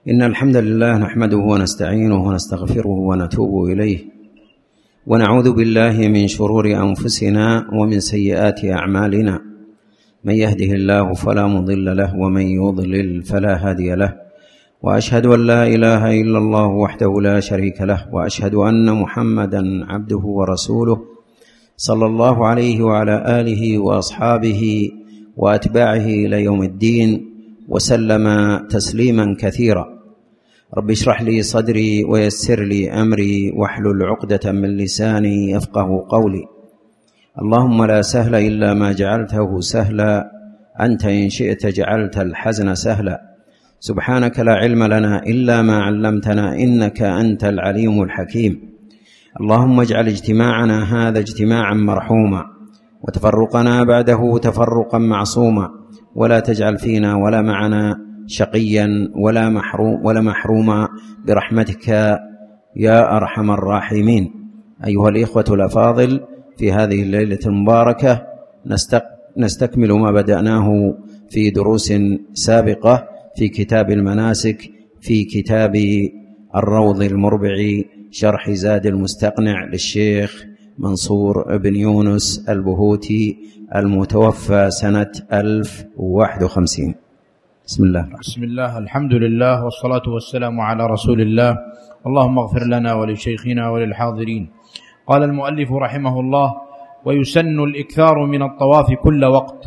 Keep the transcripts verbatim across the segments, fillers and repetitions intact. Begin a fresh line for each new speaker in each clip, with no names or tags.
إن الحمد لله نحمده ونستعينه ونستغفره ونتوب إليه، ونعوذ بالله من شرور أنفسنا ومن سيئات أعمالنا. من يهده الله فلا مضل له ومن يضلل فلا هادي له، وأشهد أن لا إله إلا الله وحده لا شريك له، وأشهد أن محمدا عبده ورسوله صلى الله عليه وعلى آله وأصحابه وأتباعه إلى يوم الدين وسلم تسليما كثيرا. رب اشرح لي صدري ويسر لي أمري واحلل عقدة من لساني يفقه قولي. اللهم لا سهل إلا ما جعلته سهلا، أنت إن شئت جعلت الحزن سهلا. سبحانك لا علم لنا إلا ما علمتنا إنك أنت العليم الحكيم. اللهم اجعل اجتماعنا هذا اجتماعا مرحوما، وتفرقنا بعده تفرقا معصوما، ولا تجعل فينا ولا معنا شقيا ولا محروم ولا محروما برحمتك يا أرحم الراحمين. أيها الإخوة الأفاضل، في هذه الليلة المباركة نستكمل ما بدأناه في دروس سابقة في كتاب المناسك، في كتاب الروض المربع شرح زاد المستقنع للشيخ منصور بن يونس البهوتي المتوفى سنة ألف وواحد وخمسين. بسم الله.
بسم الله، الحمد لله والصلاة والسلام على رسول الله. اللهم اغفر لنا ولشيخنا وللحاضرين. قال المؤلف رحمه الله: ويسن الإكثار من الطواف كل وقت.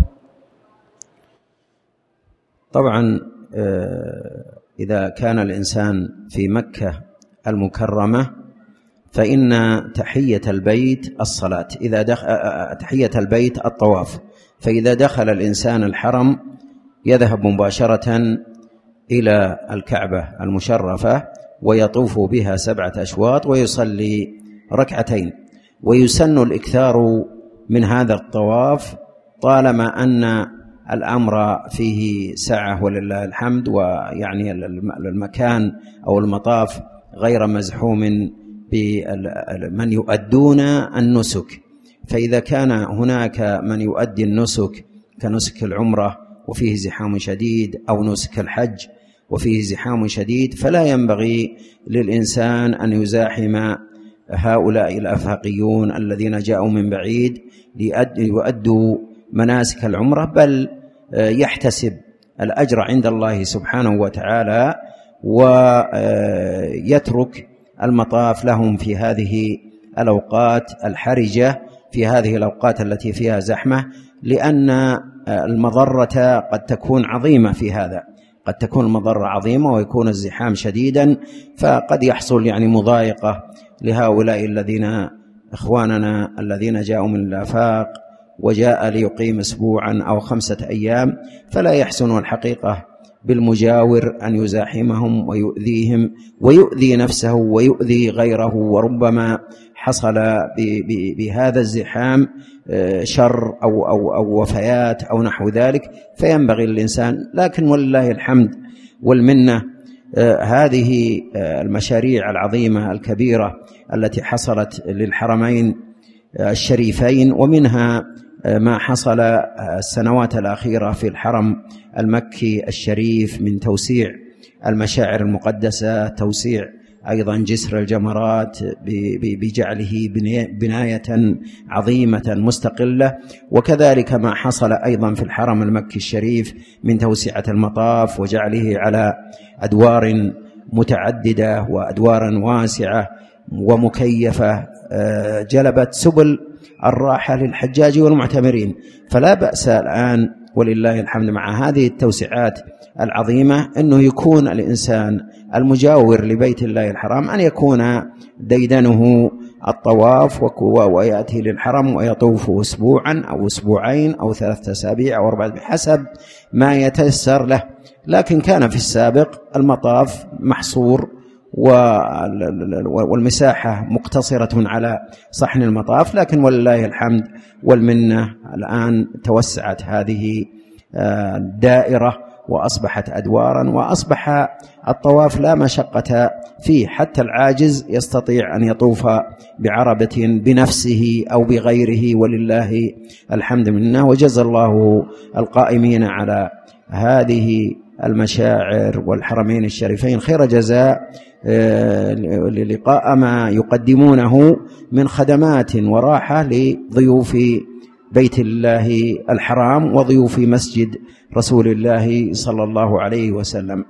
طبعا إذا كان الإنسان في مكة المكرمة فإن تحية البيت الصلاة، إذا دخل تحية البيت الطواف، فإذا دخل الإنسان الحرم يذهب مباشرة إلى الكعبة المشرفة ويطوف بها سبعة أشواط ويصلي ركعتين. ويسن الإكثار من هذا الطواف طالما أن الأمر فيه سعة ولله الحمد، ويعني المكان أو المطاف غير مزحوم بمن يؤدون النسك. فإذا كان هناك من يؤدي النسك كنسك العمرة وفيه زحام شديد، أو نسك الحج وفيه زحام شديد، فلا ينبغي للإنسان أن يزاحم هؤلاء الأفاقيون الذين جاءوا من بعيد ليؤدوا مناسك العمرة، بل يحتسب الأجر عند الله سبحانه وتعالى ويترك المطاف لهم في هذه الأوقات الحرجة، في هذه الأوقات التي فيها زحمة، لأن المضرة قد تكون عظيمة في هذا، قد تكون المضرة عظيمة ويكون الزحام شديدا، فقد يحصل يعني مضايقة لهؤلاء الذين إخواننا الذين جاءوا من الآفاق وجاء ليقيم أسبوعا أو خمسة أيام، فلا يحسن الحقيقة بالمجاور أن يزاحمهم ويؤذيهم ويؤذي نفسه ويؤذي غيره، وربما حصل بهذا الزحام شر أو, أو, أو وفيات أو نحو ذلك، فينبغي للإنسان. لكن ولله الحمد والمنة، هذه المشاريع العظيمة الكبيرة التي حصلت للحرمين الشريفين، ومنها ما حصل السنوات الأخيرة في الحرم المكي الشريف من توسيع المشاعر المقدسة، توسيع أيضا جسر الجمرات بجعله بناية عظيمة مستقلة، وكذلك ما حصل أيضا في الحرم المكي الشريف من توسعة المطاف وجعله على أدوار متعددة وأدوار واسعة ومكيفة جلبت سبل الراحة للحجاج والمعتمرين. فلا بأس الآن ولله الحمد مع هذه التوسعات العظيمة أنه يكون الإنسان المجاور لبيت الله الحرام أن يكون ديدنه الطواف ويأتي للحرم ويطوف أسبوعا أو أسبوعين أو ثلاثة أسابيع أو أربعة بحسب ما يتيسر له. لكن كان في السابق المطاف محصور والمساحة مقتصرة على صحن المطاف، لكن ولله الحمد والمنة الآن توسعت هذه الدائرة وأصبحت أدوارا، وأصبح الطواف لا مشقة فيه، حتى العاجز يستطيع أن يطوف بعربة بنفسه أو بغيره، ولله الحمد منه. وجزى الله القائمين على هذه المشاعر والحرمين الشريفين خير جزاء للقاء ما يقدمونه من خدمات وراحة لضيوف بيت الله الحرام وضيوف مسجد رسول الله صلى الله عليه وسلم.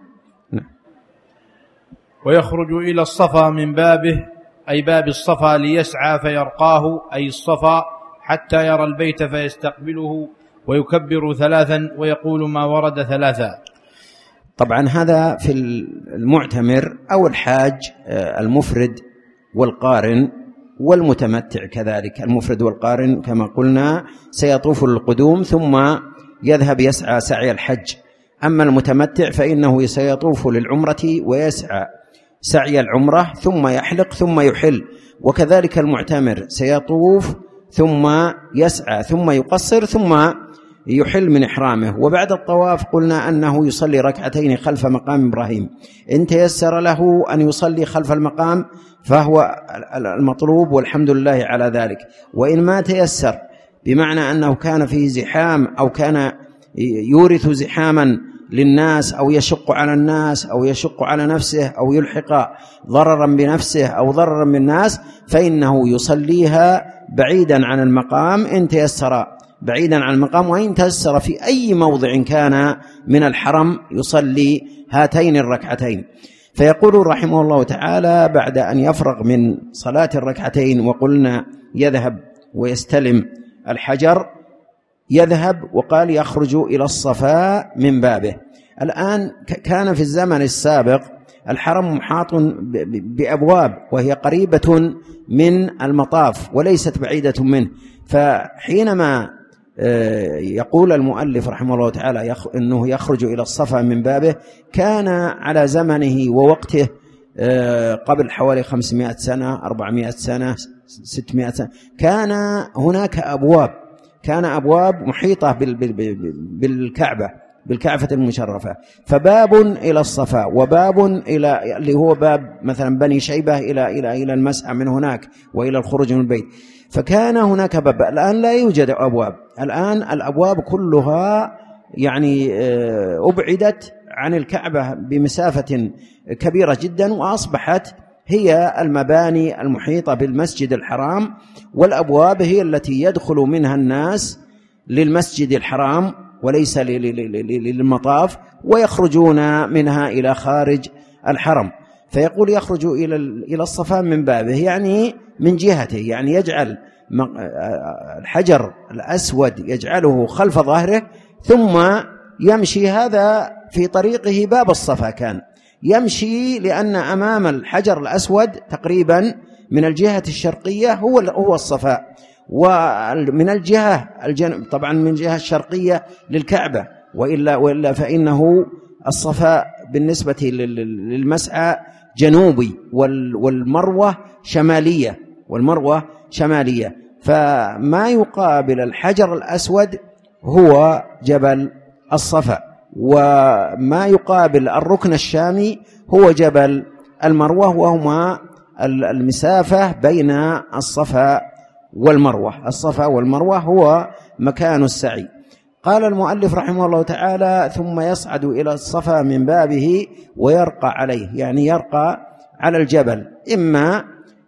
ويخرج إلى الصفا من بابه أي باب الصفا ليسعى فيرقاه أي الصفا حتى يرى البيت فيستقبله ويكبر ثلاثا ويقول ما ورد ثلاثا.
طبعا هذا في المعتمر أو الحاج المفرد والقارن والمتمتع كذلك. المفرد والقارن كما قلنا سيطوف للقدوم ثم يذهب يسعى سعي الحج. أما المتمتع فإنه سيطوف للعمرة ويسعى سعي العمرة ثم يحلق ثم يحل. وكذلك المعتمر سيطوف ثم يسعى ثم يقصر ثم يحل من إحرامه. وبعد الطواف قلنا أنه يصلي ركعتين خلف مقام إبراهيم. إن تيسر له أن يصلي خلف المقام فهو المطلوب والحمد لله على ذلك. وإن ما تيسر بمعنى أنه كان فيه زحام أو كان يورث زحاما للناس أو يشق على الناس أو يشق على نفسه أو يلحق ضررا بنفسه أو ضررا بالناس فإنه يصليها بعيدا عن المقام إن تيسر بعيدا عن المقام. وإن تيسر في أي موضع كان من الحرم يصلي هاتين الركعتين. فيقول رحمه الله تعالى بعد أن يفرغ من صلاة الركعتين وقلنا يذهب ويستلم الحجر يذهب وقال يخرج إلى الصفا من بابه. الآن كان في الزمن السابق الحرم محاط بأبواب وهي قريبة من المطاف وليست بعيدة منه. فحينما يقول المؤلف رحمه الله تعالى أنه يخرج إلى الصفا من بابه كان على زمنه ووقته قبل حوالي خمسمائة سنة أربعمائة سنة ستمائة سنة كان هناك أبواب كان أبواب محيطة بالكعبة بالكعبة المشرفة. فباب إلى الصفا وباب إلى اللي هو باب مثلا بني شيبة إلى إلى إلى المسعى من هناك وإلى الخروج من البيت. فكان هناك باب. الآن لا يوجد أبواب. الآن الأبواب كلها يعني أبعدت عن الكعبة بمسافة كبيرة جدا وأصبحت هي المباني المحيطة بالمسجد الحرام والأبواب هي التي يدخل منها الناس للمسجد الحرام وليس للمطاف ويخرجون منها إلى خارج الحرم. فيقول يخرج إلى إلى الصفا من بابه يعني من جهته يعني يجعل الحجر الأسود يجعله خلف ظهره ثم يمشي. هذا في طريقه باب الصفا كان يمشي لأن أمام الحجر الأسود تقريبا من الجهة الشرقية هو هو الصفا ومن الجهة الجنوب طبعا من الجهة الشرقية للكعبة وإلا وإلا فإنه الصفا بالنسبة للمسعى جنوبي والمروة شمالية والمروة شمالية. فما يقابل الحجر الأسود هو جبل الصفا وما يقابل الركن الشامي هو جبل المروة وهما المسافة بين الصفا والمروة. الصفا والمروة هو مكان السعي. قال المؤلف رحمه الله تعالى ثم يصعد إلى الصفا من بابه ويرقى عليه يعني يرقى على الجبل. إما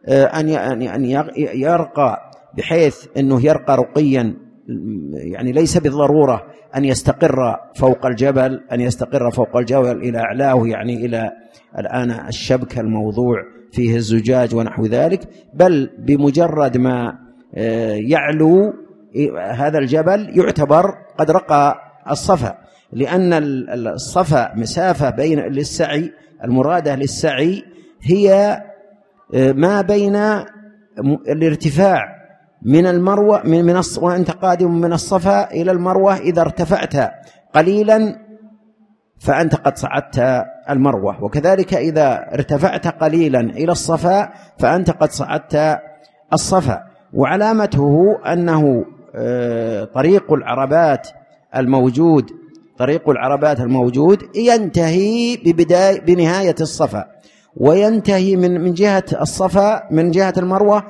أن يرقى بحيث أنه يرقى رقيا يعني ليس بالضرورة أن يستقر فوق الجبل أن يستقر فوق الجبل إلى أعلاه يعني إلى الآن الشبك الموضوع فيه الزجاج ونحو ذلك بل بمجرد ما يعلو هذا الجبل يعتبر قد رقى الصفا لأن الصفا مسافة بين للسعي المرادة للسعي هي ما بين الارتفاع من المروة من من وأنت قادم من الصفا إلى المروة إذا ارتفعت قليلا فأنت قد صعدت المروة وكذلك إذا ارتفعت قليلا إلى الصفا فأنت قد صعدت الصفا. وعلامته أنه طريق العربات الموجود طريق العربات الموجود ينتهي ببداية بنهاية الصفا وينتهي من من جهة الصفا من جهة المروة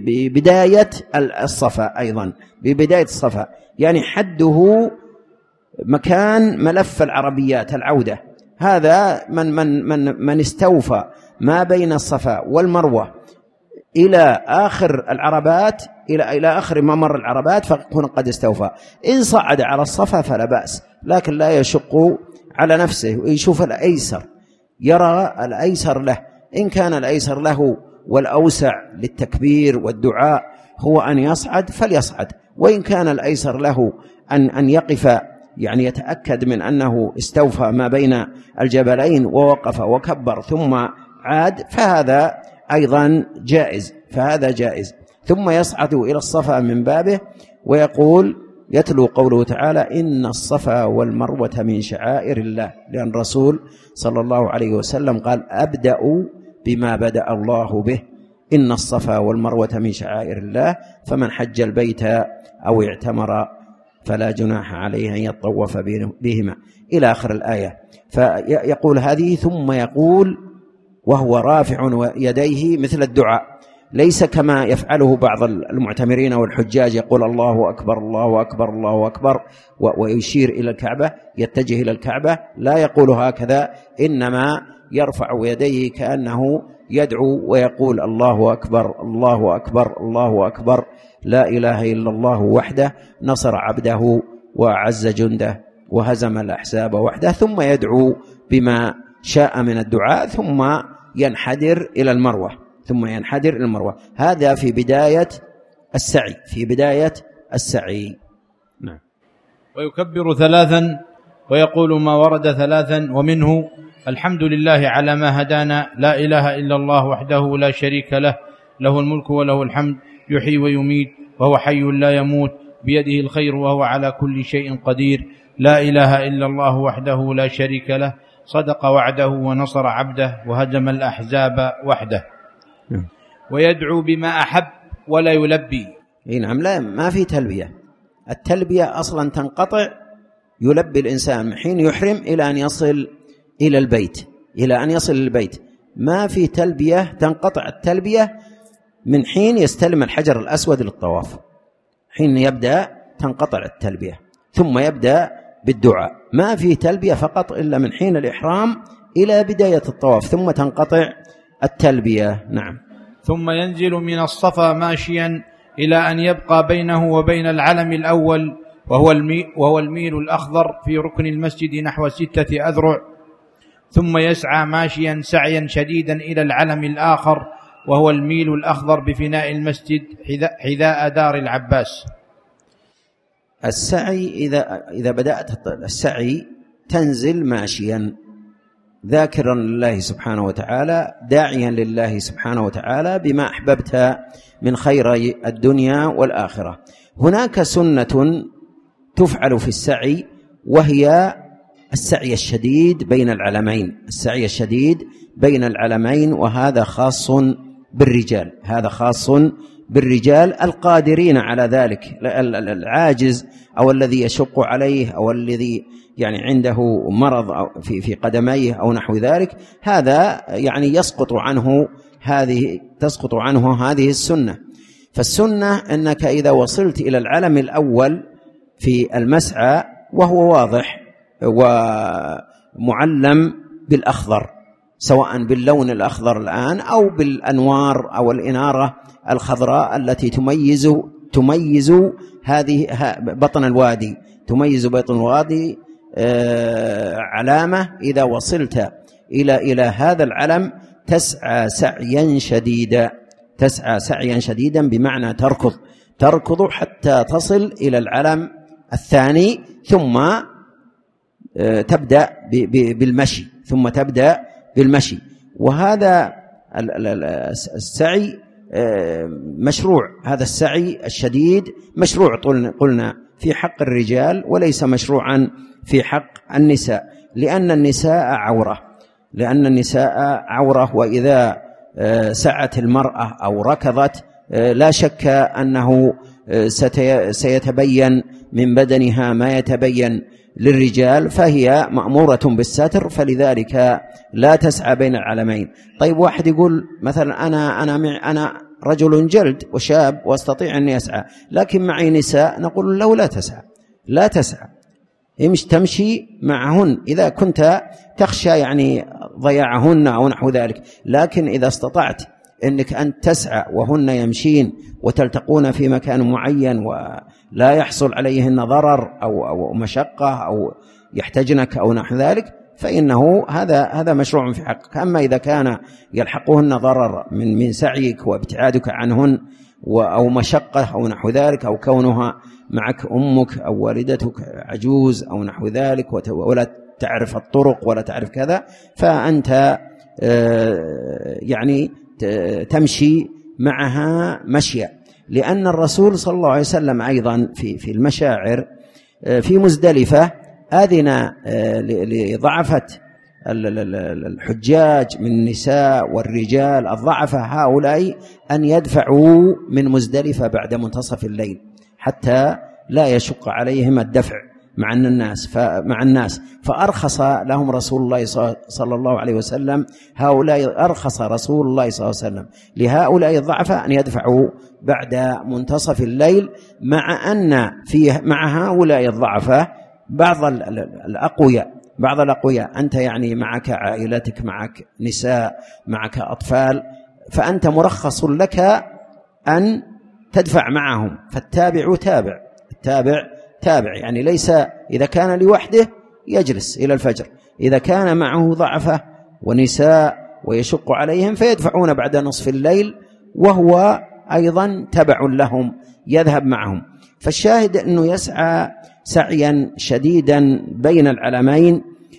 ببداية الصفا أيضا ببداية الصفا يعني حده مكان ملف العربيات العودة، هذا من, من, من, من استوفى ما بين الصفا والمروة إلى آخر العربات، إلى إلى آخر ممر العربات، فيكون قد استوفى. إن صعد على الصفا فلا بأس، لكن لا يشق على نفسه ويشوف الأيسر، يرى الأيسر له. إن كان الأيسر له والأوسع للتكبير والدعاء هو أن يصعد فليصعد، وإن كان الأيسر له أن أن يقف، يعني يتأكد من أنه استوفى ما بين الجبلين ووقف وكبر ثم عاد، فهذا أيضا جائز، فهذا جائز. ثم يصعد إلى الصفا من بابه ويقول، يتلو قوله تعالى: إن الصفا والمروة من شعائر الله، لأن الرسول صلى الله عليه وسلم قال: أبدأ بما بدأ الله به، إن الصفا والمروة من شعائر الله، فمن حج البيت أو اعتمر فلا جناح عليه أن يطوف بهما، إلى آخر الآية. فيقول هذه، ثم يقول وهو رافع يديه مثل الدعاء، ليس كما يفعله بعض المعتمرين والحجاج، يقول الله أكبر الله أكبر الله أكبر ويشير إلى الكعبة، يتجه إلى الكعبة، لا يقول هكذا، إنما يرفع يديه كأنه يدعو ويقول: الله أكبر الله أكبر الله أكبر، لا إله إلا الله وحده نصر عبده وأعز جنده وهزم الأحزاب وحده، ثم يدعو بما شاء من الدعاء، ثم ينحدر إلى المروة ثم ينحدر إلى المروة. هذا في بداية السعي، في بداية السعي. نعم.
ويكبر ثلاثا ويقول ما ورد ثلاثا، ومنه: الحمد لله على ما هدانا، لا إله إلا الله وحده لا شريك له، له الملك وله الحمد، يحيي ويميت وهو حي لا يموت، بيده الخير وهو على كل شيء قدير، لا إله إلا الله وحده لا شريك له، صدق وعده ونصر عبده وهزم الأحزاب وحده. ويدعو بما أحب ولا يلبي.
نعم، لا، ما في تلبية. التلبية أصلا تنقطع، يلبي الإنسان من حين يحرم إلى أن يصل إلى البيت إلى أن يصل البيت ما في تلبية، تنقطع التلبية من حين يستلم الحجر الأسود للطواف، حين يبدأ تنقطع التلبية، ثم يبدأ بالدعاء. ما في تلبية فقط إلا من حين الإحرام إلى بداية الطواف، ثم تنقطع التلبية. نعم.
ثم ينزل من الصفا ماشيا إلى أن يبقى بينه وبين العلم الأول، وهو الميل, وهو الميل الأخضر في ركن المسجد نحو ستة أذرع، ثم يسعى ماشيا سعيا شديدا إلى العلم الآخر، وهو الميل الأخضر بفناء المسجد حذاء دار العباس.
السعي إذا, إذا بدأت السعي تنزل ماشيا ذاكرا لله سبحانه وتعالى، داعيا لله سبحانه وتعالى بما أحببت من خير الدنيا والآخرة. هناك سنة تفعل في السعي، وهي السعي الشديد بين العلمين السعي الشديد بين العلمين وهذا خاص بالرجال هذا خاص بالرجال القادرين على ذلك. العاجز أو الذي يشق عليه أو الذي يعني عنده مرض في في قدميه أو نحو ذلك، هذا يعني يسقط عنه هذه تسقط عنه هذه السنة. فالسنة أنك إذا وصلت إلى العلم الأول في المسعى وهو واضح ومعلم بالأخضر، سواء باللون الأخضر الآن أو بالأنوار أو الإنارة الخضراء التي تميز تميز هذه بطن الوادي تميز بطن الوادي علامة. إذا وصلت إلى إلى هذا العلم تسعى سعيا شديدا تسعى سعيا شديدا بمعنى تركض تركض حتى تصل إلى العلم الثاني، ثم تبدأ بالمشي ثم تبدأ بالمشي. وهذا السعي مشروع، هذا السعي الشديد مشروع قلنا في حق الرجال وليس مشروعا في حق النساء، لأن النساء عورة لأن النساء عورة وإذا سعت المرأة أو ركضت لا شك أنه سيتبين من بدنها ما يتبين للرجال، فهي مأمورة بالستر، فلذلك لا تسعى بين العلمين. طيب واحد يقول مثلا أنا أنا أنا رجل جلد وشاب واستطيع أن يسعى، لكن معي نساء، نقول له لا تسعى لا تسعى مش تمشي معهن إذا كنت تخشى يعني ضياعهن أو نحو ذلك، لكن إذا استطعت أنك أن تسعى وهن يمشين وتلتقون في مكان معين ولا يحصل عليهن ضرر أو, أو مشقة أو يحتجنك أو نحو ذلك، فإنه هذا هذا مشروع في حقك. أما إذا كان يلحقهن ضرر من من سعيك وابتعادك عنهن أو مشقة أو نحو ذلك، أو كونها معك أمك أو والدتك عجوز أو نحو ذلك ولا تعرف الطرق ولا تعرف كذا، فأنت يعني تمشي معها مشيا. لأن الرسول صلى الله عليه وسلم أيضا في في المشاعر في مزدلفة أذن لضعفة الحجاج من النساء والرجال الضعفة هؤلاء أن يدفعوا من مزدلفة بعد منتصف الليل حتى لا يشق عليهم الدفع مع الناس مع الناس فأرخص لهم رسول الله صلى الله عليه وسلم هؤلاء أرخص رسول الله صلى الله عليه وسلم لهؤلاء الضعفاء أن يدفعوا بعد منتصف الليل، مع أن فيه مع هؤلاء الضعفاء بعض الأقوياء بعض الأقوياء أنت يعني معك عائلتك، معك نساء، معك أطفال، فأنت مرخص لك أن تدفع معهم، فالتابع تابع التابع تابع يعني ليس إذا كان لوحده يجلس إلى الفجر، إذا كان معه ضعفة ونساء ويشق عليهم فيدفعون بعد نصف الليل وهو أيضا تبع لهم يذهب معهم. فالشاهد أنه يسعى سعيا شديدا بين العلمين.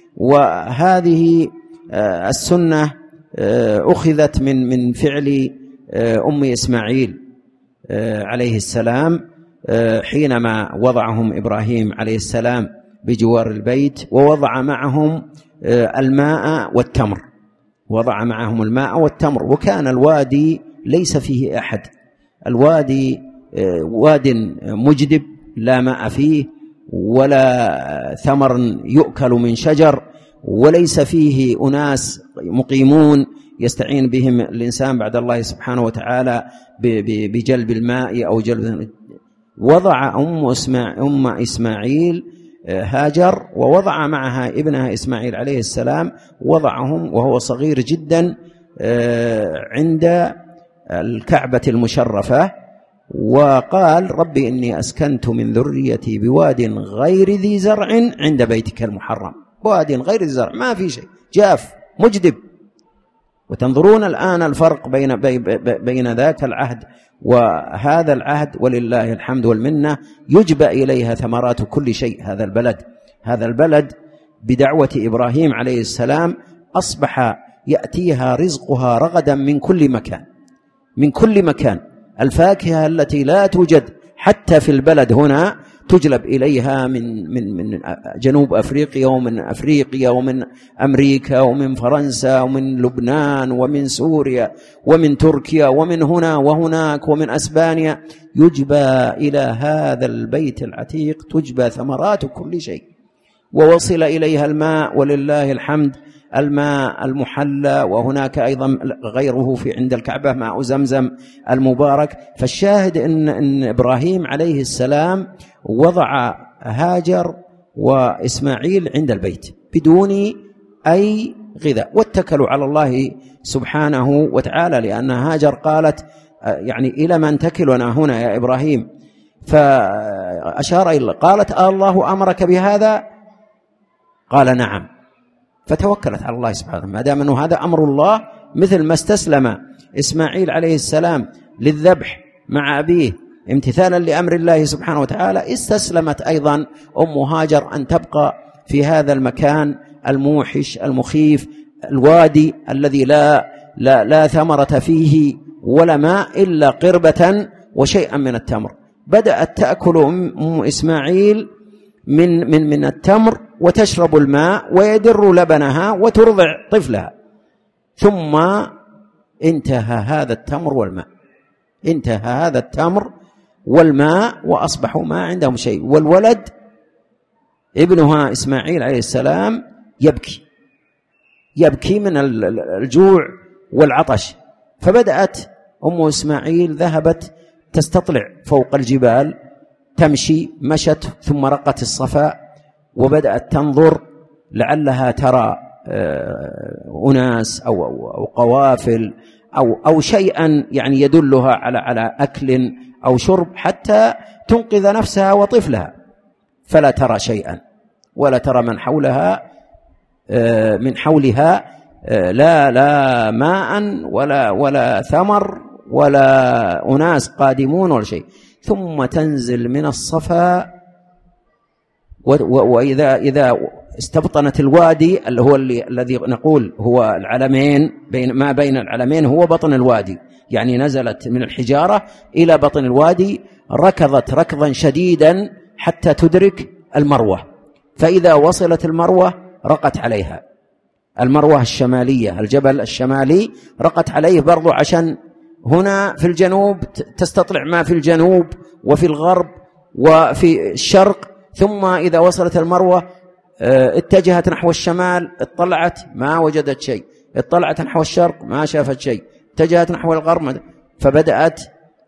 وهذه السنة أخذت من من فعل أم إسماعيل عليه السلام حينما وضعهم إبراهيم عليه السلام بجوار البيت، ووضع معهم الماء والتمر وضع معهم الماء والتمر وكان الوادي ليس فيه أحد، الوادي واد مجدب لا ماء فيه ولا ثمر يؤكل من شجر، وليس فيه أناس مقيمون يستعين بهم الإنسان بعد الله سبحانه وتعالى بجلب الماء أو جلب. وضع أم إسماعيل, أم إسماعيل هاجر ووضع معها ابنها إسماعيل عليه السلام، وضعهم وهو صغير جدا عند الكعبة المشرفة، وقال ربي إني أسكنت من ذريتي بواد غير ذي زرع عند بيتك المحرم. واد غير ذي زرع ما في شيء، جاف مجدب. وتنظرون الآن الفرق بين, بين ذاك العهد وهذا العهد، ولله الحمد والمنة، يجبى إليها ثمرات كل شيء. هذا البلد هذا البلد بدعوة إبراهيم عليه السلام أصبح يأتيها رزقها رغدا من كل مكان من كل مكان. الفاكهة التي لا توجد حتى في البلد هنا تجلب إليها من من من جنوب أفريقيا ومن أفريقيا ومن أمريكا ومن فرنسا ومن لبنان ومن سوريا ومن تركيا ومن هنا وهناك ومن أسبانيا، يجبى إلى هذا البيت العتيق تجبى ثمرات كل شيء. ووصل إليها الماء ولله الحمد، الماء المحلى، وهناك أيضا غيره في عند الكعبة ماء زمزم المبارك. فالشاهد إن, إن إبراهيم عليه السلام وضع هاجر وإسماعيل عند البيت بدون أي غذاء، واتكلوا على الله سبحانه وتعالى، لأن هاجر قالت يعني إلى من تكلنا هنا يا إبراهيم؟ فأشار إلى قالت الله أمرك بهذا؟ قال نعم. فتوكلت على الله سبحانه، ما دام أنه هذا أمر الله، مثل ما استسلم إسماعيل عليه السلام للذبح مع أبيه امتثالا لأمر الله سبحانه وتعالى، استسلمت أيضا أم هاجر أن تبقى في هذا المكان الموحش المخيف، الوادي الذي لا, لا, لا ثمرة فيه ولا ماء إلا قربة وشيئا من التمر. بدأت تأكل أم إسماعيل من, من, من التمر وتشرب الماء ويدر لبنها وترضع طفلها، ثم انتهى هذا التمر والماء انتهى هذا التمر والماء وأصبحوا ما عندهم شيء. والولد ابنها إسماعيل عليه السلام يبكي يبكي من الجوع والعطش. فبدأت أم إسماعيل ذهبت تستطلع فوق الجبال، تمشي، مشت ثم رقت الصفا وبدأت تنظر لعلها ترى أناس أو, أو, أو قوافل أو, أو شيئا يعني يدلها على, على أكل أو شرب حتى تنقذ نفسها وطفلها، فلا ترى شيئا ولا ترى من حولها من حولها لا لا ماء ولا ولا ثمر ولا أناس قادمون ولا شيء، ثم تنزل من الصفا، وإذا إذا استبطنت الوادي اللي هو اللي الذي نقول هو العلمين، بين ما بين العلمين هو بطن الوادي، يعني نزلت من الحجارة إلى بطن الوادي، ركضت ركضا شديدا حتى تدرك المروة، فإذا وصلت المروة رقت عليها، المروة الشمالية الجبل الشمالي رقت عليه برضو، عشان هنا في الجنوب تستطلع ما في الجنوب وفي الغرب وفي الشرق، ثم إذا وصلت المروة اتجهت نحو الشمال، اطلعت ما وجدت شيء، اطلعت نحو الشرق ما شافت شيء، اتجهت نحو الغرب، فبدأت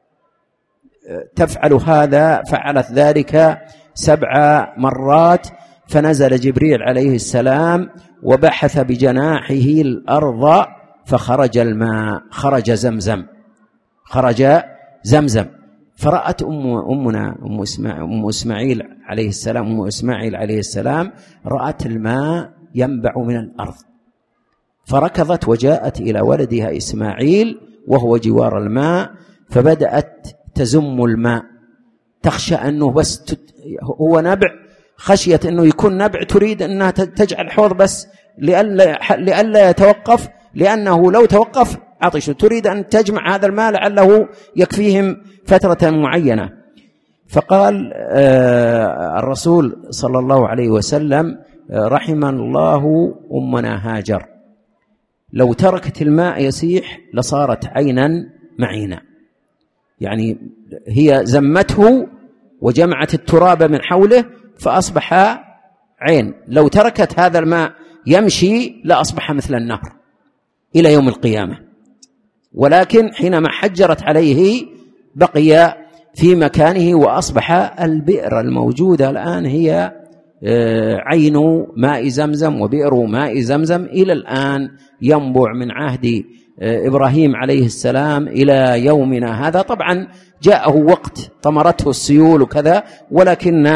تفعل هذا، فعلت ذلك سبع مرات، فنزل جبريل عليه السلام وبحث بجناحه الأرض فخرج الماء، خرج زمزم، خرج زمزم. فرأت أم أمنا أم إسماعيل, أم إسماعيل عليه السلام أم إسماعيل عليه السلام رأت الماء ينبع من الأرض، فركضت وجاءت إلى ولدها إسماعيل وهو جوار الماء، فبدأت تزم الماء، تخشى أنه بس تت... هو نبع، خشية أنه يكون نبع، تريد أنها تجعل حوض بس لئلا لئلا يتوقف، لأنه لو توقف عطش، تريد أن تجمع هذا الماء لعله يكفيهم فترة معينة. فقال آه الرسول صلى الله عليه وسلم آه رحم الله أمنا هاجر، لو تركت الماء يسيح لصارت عينا معينا، يعني هي زمته وجمعت التراب من حوله فأصبح عين، لو تركت هذا الماء يمشي لأصبح مثل النهر إلى يوم القيامة، ولكن حينما حجرت عليه بقي في مكانه، وأصبح البئر الموجودة الآن هي عين ماء زمزم وبئر ماء زمزم إلى الآن ينبع من عهد إبراهيم عليه السلام إلى يومنا هذا. طبعا جاءه وقت طمرته السيول وكذا، ولكن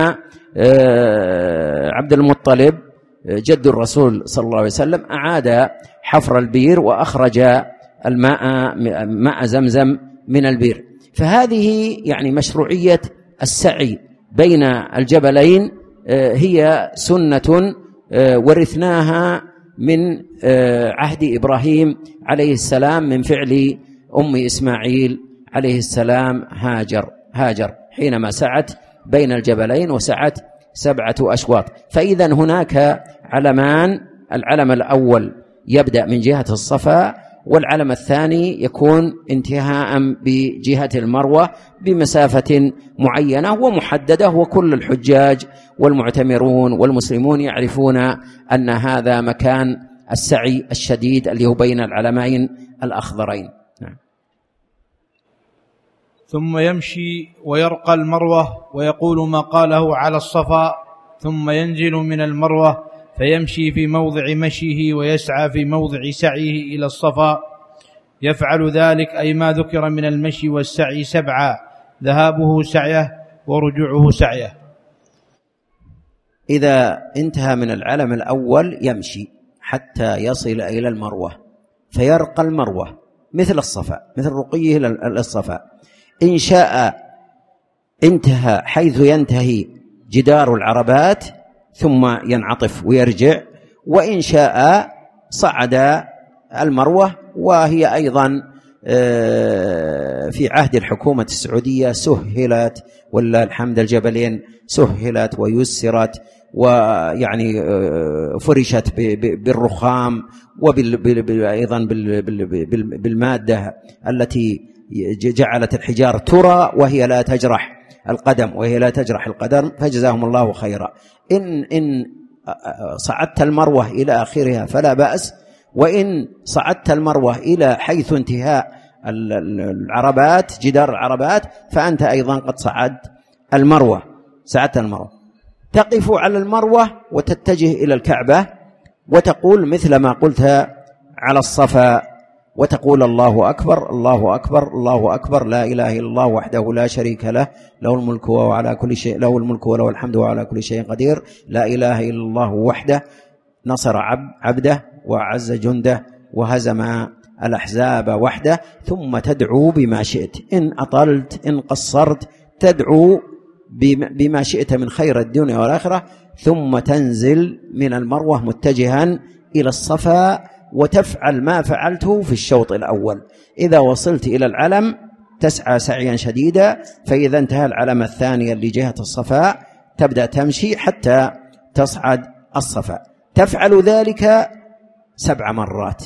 عبد المطلب جد الرسول صلى الله عليه وسلم أعاد حفر البئر وأخرج الماء ماء زمزم من البئر. فهذه يعني مشروعية السعي بين الجبلين هي سنة ورثناها من عهد إبراهيم عليه السلام من فعل أم إسماعيل عليه السلام هاجر هاجر حينما سعت بين الجبلين وسعت سبعة أشواط. فإذا هناك علمان، العلم الأول يبدأ من جهة الصفا، والعلم الثاني يكون انتهاء بجهة المروة بمسافة معينة ومحددة، وكل الحجاج والمعتمرون والمسلمون يعرفون أن هذا مكان السعي الشديد اللي هو بين العلمين الأخضرين. نعم.
ثم يمشي ويرقى المروة ويقول ما قاله على الصفا، ثم ينزل من المروة فيمشي في موضع مشيه ويسعى في موضع سعيه إلى الصفا، يفعل ذلك أي ما ذكر من المشي والسعي سبعا، ذهابه سعيه ورجوعه سعيه.
إذا انتهى من العلم الأول يمشي حتى يصل إلى المروة فيرقى المروة مثل الصفا، مثل رقيه للصفا. إن شاء انتهى حيث ينتهي جدار العربات ثم ينعطف ويرجع، وإن شاء صعد المروة، وهي أيضا في عهد الحكومة السعودية سهلت ولله الحمد، الجبلين سهلت ويسرت ويعني فرشت بالرخام وأيضا بالمادة التي جعلت الحجار ترى وهي لا تجرح القدم وهي لا تجرح القدم، فجزاهم الله خيرا. إن إن صعدت المروة إلى آخرها فلا بأس، وإن صعدت المروة إلى حيث انتهاء العربات جدار العربات فأنت أيضا قد صعدت المروة صعدت المروة تقف على المروة وتتجه إلى الكعبة وتقول مثل ما قلتها على الصفا، وتقول الله أكبر الله أكبر الله أكبر، لا إله إلا الله وحده لا شريك له، له الملك وهو على كل شيء له الملك وله الحمد وهو على كل شيء قدير، لا إله إلا الله وحده نصر عبده وأعز جنده وهزم الأحزاب وحده. ثم تدعو بما شئت، إن أطلت إن قصرت تدعو بما شئت من خير الدنيا والآخرة، ثم تنزل من المروة متجها إلى الصفا وتفعل ما فعلته في الشوط الأول. إذا وصلت إلى العلم تسعى سعيا شديدا، فإذا انتهى العلم الثاني اللي جهة الصفا تبدأ تمشي حتى تصعد الصفا. تفعل ذلك سبع مرات،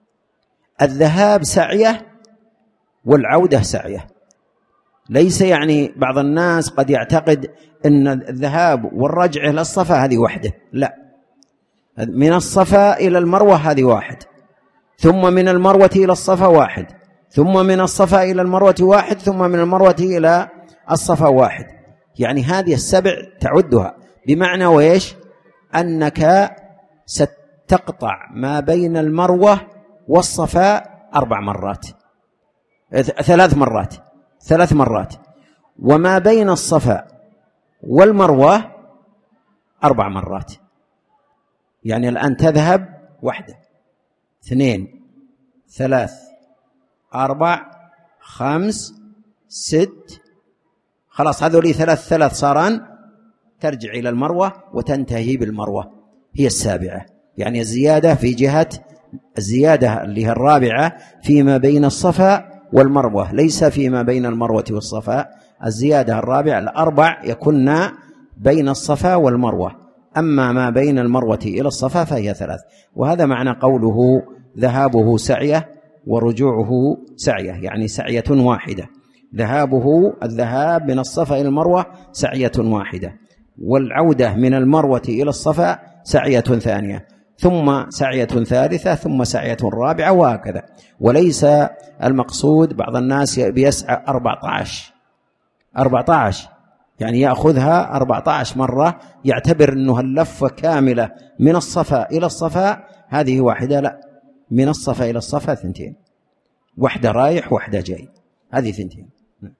الذهاب سعية والعودة سعية. ليس يعني بعض الناس قد يعتقد أن الذهاب والرجع إلى الصفا هذه وحده، لا، من الصفا إلى المروة هذه واحد، ثم من المروة إلى الصفا واحد، ثم من الصفا إلى المروة واحد، ثم من المروة إلى الصفا واحد. يعني هذه السبع تعدها، بمعنى ويش أنك ستقطع ما بين المروة والصفا أربع مرات ثلاث مرات ثلاث مرات وما بين الصفا والمروة أربع مرات. يعني الآن تذهب واحدة اثنين ثلاث أربع خمس ست، خلاص هذولي ثلاث ثلاث صاران، ترجع إلى المروة وتنتهي بالمروة هي السابعة. يعني الزيادة في جهة الزيادة اللي هي الرابعة فيما بين الصفا والمروة، ليس فيما بين المروة والصفا. الزيادة الرابعة الأربع يكون بين الصفا والمروة، أما ما بين المروة إلى الصفا فهي ثلاث. وهذا معنى قوله ذهابه سعية ورجوعه سعية، يعني سعية واحدة. ذهابه الذهاب من الصفا إلى المروة سعية واحدة، والعودة من المروة إلى الصفا سعية ثانية، ثم سعية ثالثة، ثم سعية رابعة، وهكذا. وليس المقصود بعض الناس بيسعى أربعة عشر أربعة عشر يعني يأخذها أربعة عشر مرة، يعتبر أنها اللفة كاملة من الصفا إلى الصفا هذه واحدة. لا، من الصفا إلى الصفا ثنتين، واحدة رايح واحدة جاي، هذه ثنتين.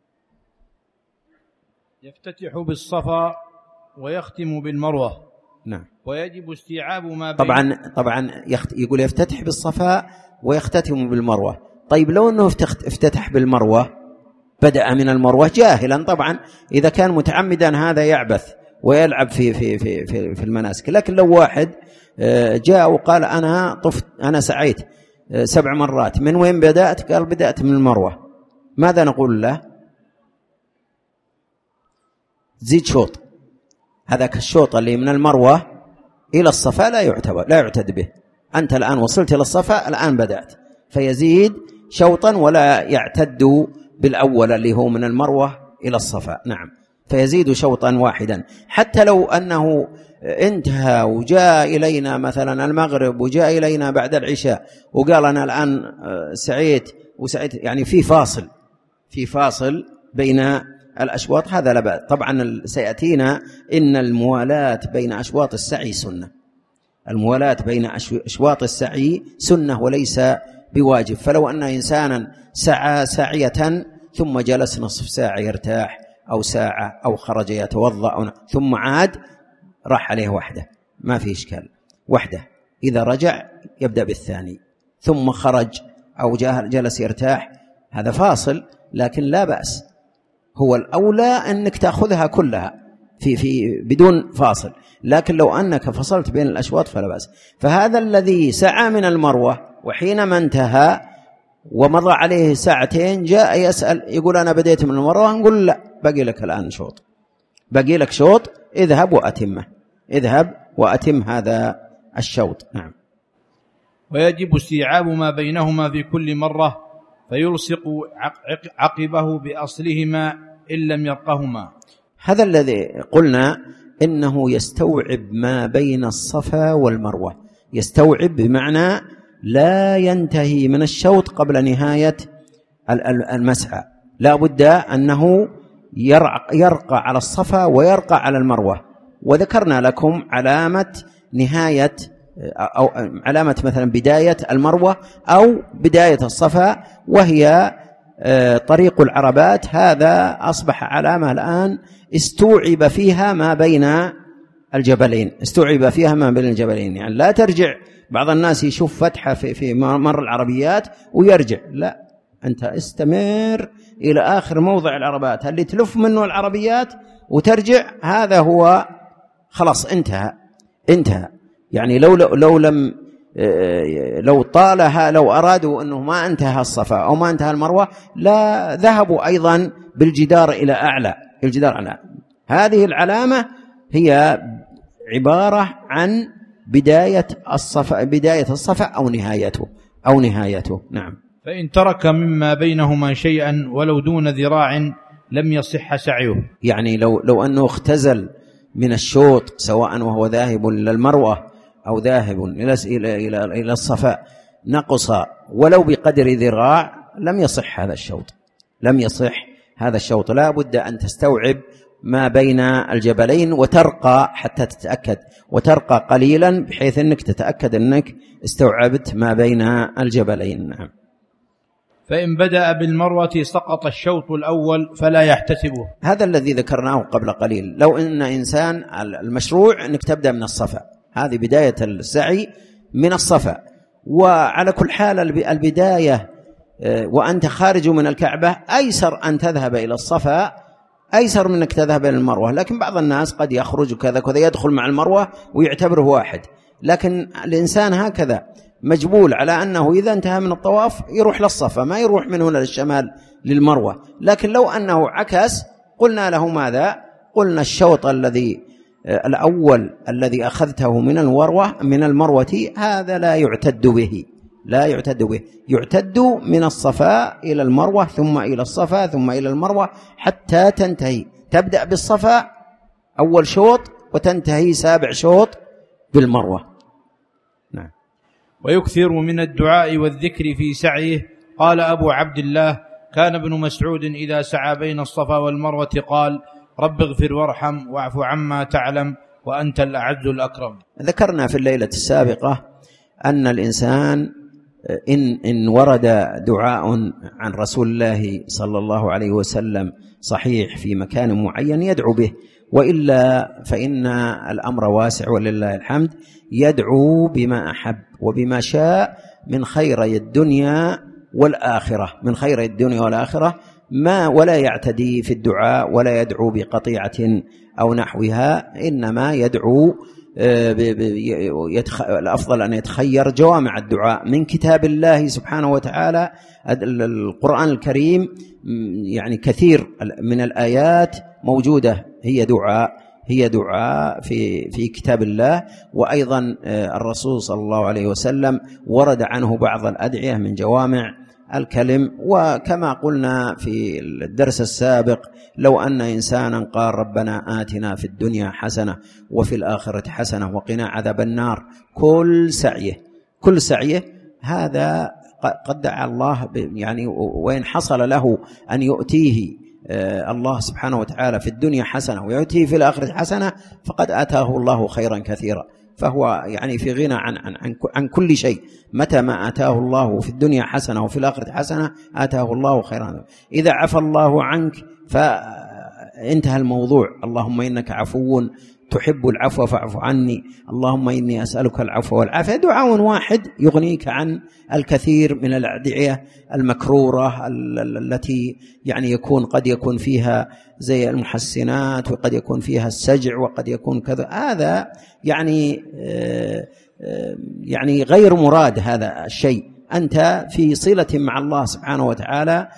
يفتتح بالصفا ويختم بالمروة.
نعم.
ويجب استيعاب ما بين
طبعا طبعا يخت... يقول يفتتح بالصفا ويختتم بالمروة. طيب لو أنه افتتح بالمروة بدأ من المروة جاهلا، طبعا إذا كان متعمدا هذا يعبث ويلعب في في في في, في المناسك. لكن لو واحد جاء وقال أنا طفت أنا سعيت سبع مرات، من وين بدأت؟ قال بدأت من المروة، ماذا نقول له؟ زيد شوط، هذاك الشوط اللي من المروة إلى الصفا لا يعتبر لا يعتد به. أنت الآن وصلت إلى الصفا، الآن بدأت، فيزيد شوطا ولا يعتد بالأول اللي هو من المروة إلى الصفا. نعم، فيزيد شوطا واحدا. حتى لو أنه انتهى وجاء إلينا مثلا المغرب وجاء إلينا بعد العشاء وقال أنا الآن سعيت وسعيت، يعني في فاصل في فاصل بين الأشواط، هذا لا بأس. طبعا سيأتينا إن الموالاة بين أشواط السعي سنة، الموالاة بين أشواط السعي سنة وليس بواجب. فلو أن إنسانا سعى سعية ثم جلس نصف ساعة يرتاح أو ساعة أو خرج يتوضأ أو ثم عاد، راح عليه وحده ما في إشكال، وحده. إذا رجع يبدأ بالثاني، ثم خرج أو جلس يرتاح، هذا فاصل، لكن لا بأس. هو الأولى أنك تأخذها كلها في في بدون فاصل، لكن لو أنك فصلت بين الأشواط فلا بأس. فهذا الذي سعى من المروة وحينما انتهى ومضى عليه ساعتين جاء يسأل يقول أنا بديت من المروة، نقول لا، باقي لك الآن شوط، باقي لك شوط، اذهب وأتمه، اذهب وأتم هذا الشوط. نعم.
ويجب استيعاب ما بينهما في كل مرة، فيلصق عقبه بأصلهما إن لم يرقهما.
هذا الذي قلنا إنه يستوعب ما بين الصفا والمروة، يستوعب بمعنى لا ينتهي من الشوط قبل نهاية المسعى، لا بد أنه يرقى على الصفا ويرقى على المروة، وذكرنا لكم علامة نهاية أو علامة مثلا بداية المروة أو بداية الصفا، وهي طريق العربات. هذا أصبح علامة الآن استوعب فيها ما بين الجبلين، استوعب فيها ما بين الجبلين، يعني لا ترجع. بعض الناس يشوف فتحة في في مر العربيات ويرجع، لا، أنت استمر إلى آخر موضع العربات، اللي تلف منه العربيات وترجع هذا هو خلاص انتهى انتهى. يعني لو لو لم لو طالها لو أرادوا أنه ما انتهى الصفا أو ما انتهى المروة لا ذهبوا أيضا بالجدار إلى أعلى الجدار أعلى. هذه العلامة هي عبارة عن بداية الصفا بداية الصفا أو نهايته أو نهايته. نعم.
فإن ترك مما بينهما شيئا ولو دون ذراع لم يصح سعيه.
يعني لو لو أنه اختزل من الشوط سواء وهو ذاهب إلى المروة أو ذاهب إلى إلى إلى الصفا نقص ولو بقدر ذراع لم يصح هذا الشوط، لم يصح هذا الشوط. لا بد أن تستوعب ما بين الجبلين وترقى حتى تتأكد، وترقى قليلا بحيث أنك تتأكد أنك استوعبت ما بين الجبلين. نعم.
فإن بدأ بالمروة سقط الشوط الأول فلا يحتسبه.
هذا الذي ذكرناه قبل قليل. لو أن إنسان المشروع أنك تبدأ من الصفا، هذه بداية السعي من الصفا. وعلى كل حال البداية وأنت خارج من الكعبة أيسر أن تذهب إلى الصفا أيسر من أنك تذهب إلى المروة، لكن بعض الناس قد يخرج كذا كذا يدخل مع المروة ويعتبره واحد، لكن الإنسان هكذا مجبول على أنه إذا انتهى من الطواف يروح للصفا، ما يروح من هنا للشمال للمروة. لكن لو أنه عكس قلنا له ماذا؟ قلنا الشوط الذي الأول الذي أخذته من المروة من المروة هذا لا يعتد به، لا يعتد به، يعتد من الصفا إلى المروة ثم إلى الصفا ثم إلى المروة حتى تنتهي. تبدأ بالصفا أول شوط وتنتهي سابع شوط بالمروة. نعم.
ويكثر من الدعاء والذكر في سعيه. قال أبو عبد الله: كان ابن مسعود إذا سعى بين الصفا والمروة قال: رب اغفر وارحم واعف عما تعلم وأنت الأعز الأكرم.
ذكرنا في الليلة السابقة أن الإنسان إن, إن ورد دعاء عن رسول الله صلى الله عليه وسلم صحيح في مكان معين يدعو به، وإلا فإن الأمر واسع ولله الحمد، يدعو بما أحب وبما شاء من خيري الدنيا والآخرة، من خيري الدنيا والآخرة ما ولا يعتدي في الدعاء ولا يدعو بقطيعة أو نحوها، إنما يدعو الأفضل أن يتخير جوامع الدعاء من كتاب الله سبحانه وتعالى. القرآن الكريم يعني كثير من الآيات موجودة هي دعاء هي دعاء في في كتاب الله، وأيضا الرسول صلى الله عليه وسلم ورد عنه بعض الأدعية من جوامع الكلم. وكما قلنا في الدرس السابق لو أن إنسانا قال ربنا آتنا في الدنيا حسنة وفي الآخرة حسنة وقنا عذاب النار، كل سعيه كل سعيه هذا قد دعا الله يعني، وإن حصل له أن يؤتيه الله سبحانه وتعالى في الدنيا حسنة ويؤتيه في الآخرة حسنة فقد آتاه الله خيرا كثيرا، فهو يعني في غنى عن, عن, عن كل شيء. متى ما آتاه الله في الدنيا حسنة وفي الآخرة حسنة آتاه الله خيرا. إذا عفى الله عنك فانتهى الموضوع. اللهم إنك عفو تحب العفو فاعف عني، اللهم إني أسألك العفو والعافية. دعاء واحد يغنيك عن الكثير من الأدعية المكرورة التي يعني يكون قد يكون فيها زي المحسنات وقد يكون فيها السجع وقد يكون كذا. هذا يعني يعني غير مراد هذا الشيء. أنت في صلة مع الله سبحانه وتعالى،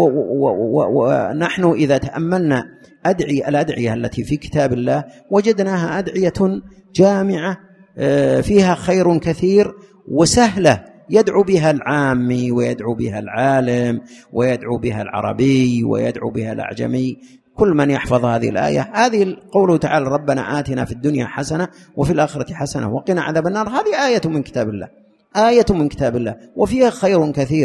ونحن إذا تأملنا أدعي الأدعية التي في كتاب الله وجدناها أدعية جامعة فيها خير كثير وسهلة، يدعو بها العامي ويدعو بها العالم ويدعو بها العربي ويدعو بها الأعجمي، كل من يحفظ هذه الآية. هذه قوله تعالى ربنا آتنا في الدنيا حسنة وفي الآخرة حسنة وقنا عذاب النار، هذه آية من كتاب الله، آية من كتاب الله وفيها خير كثير.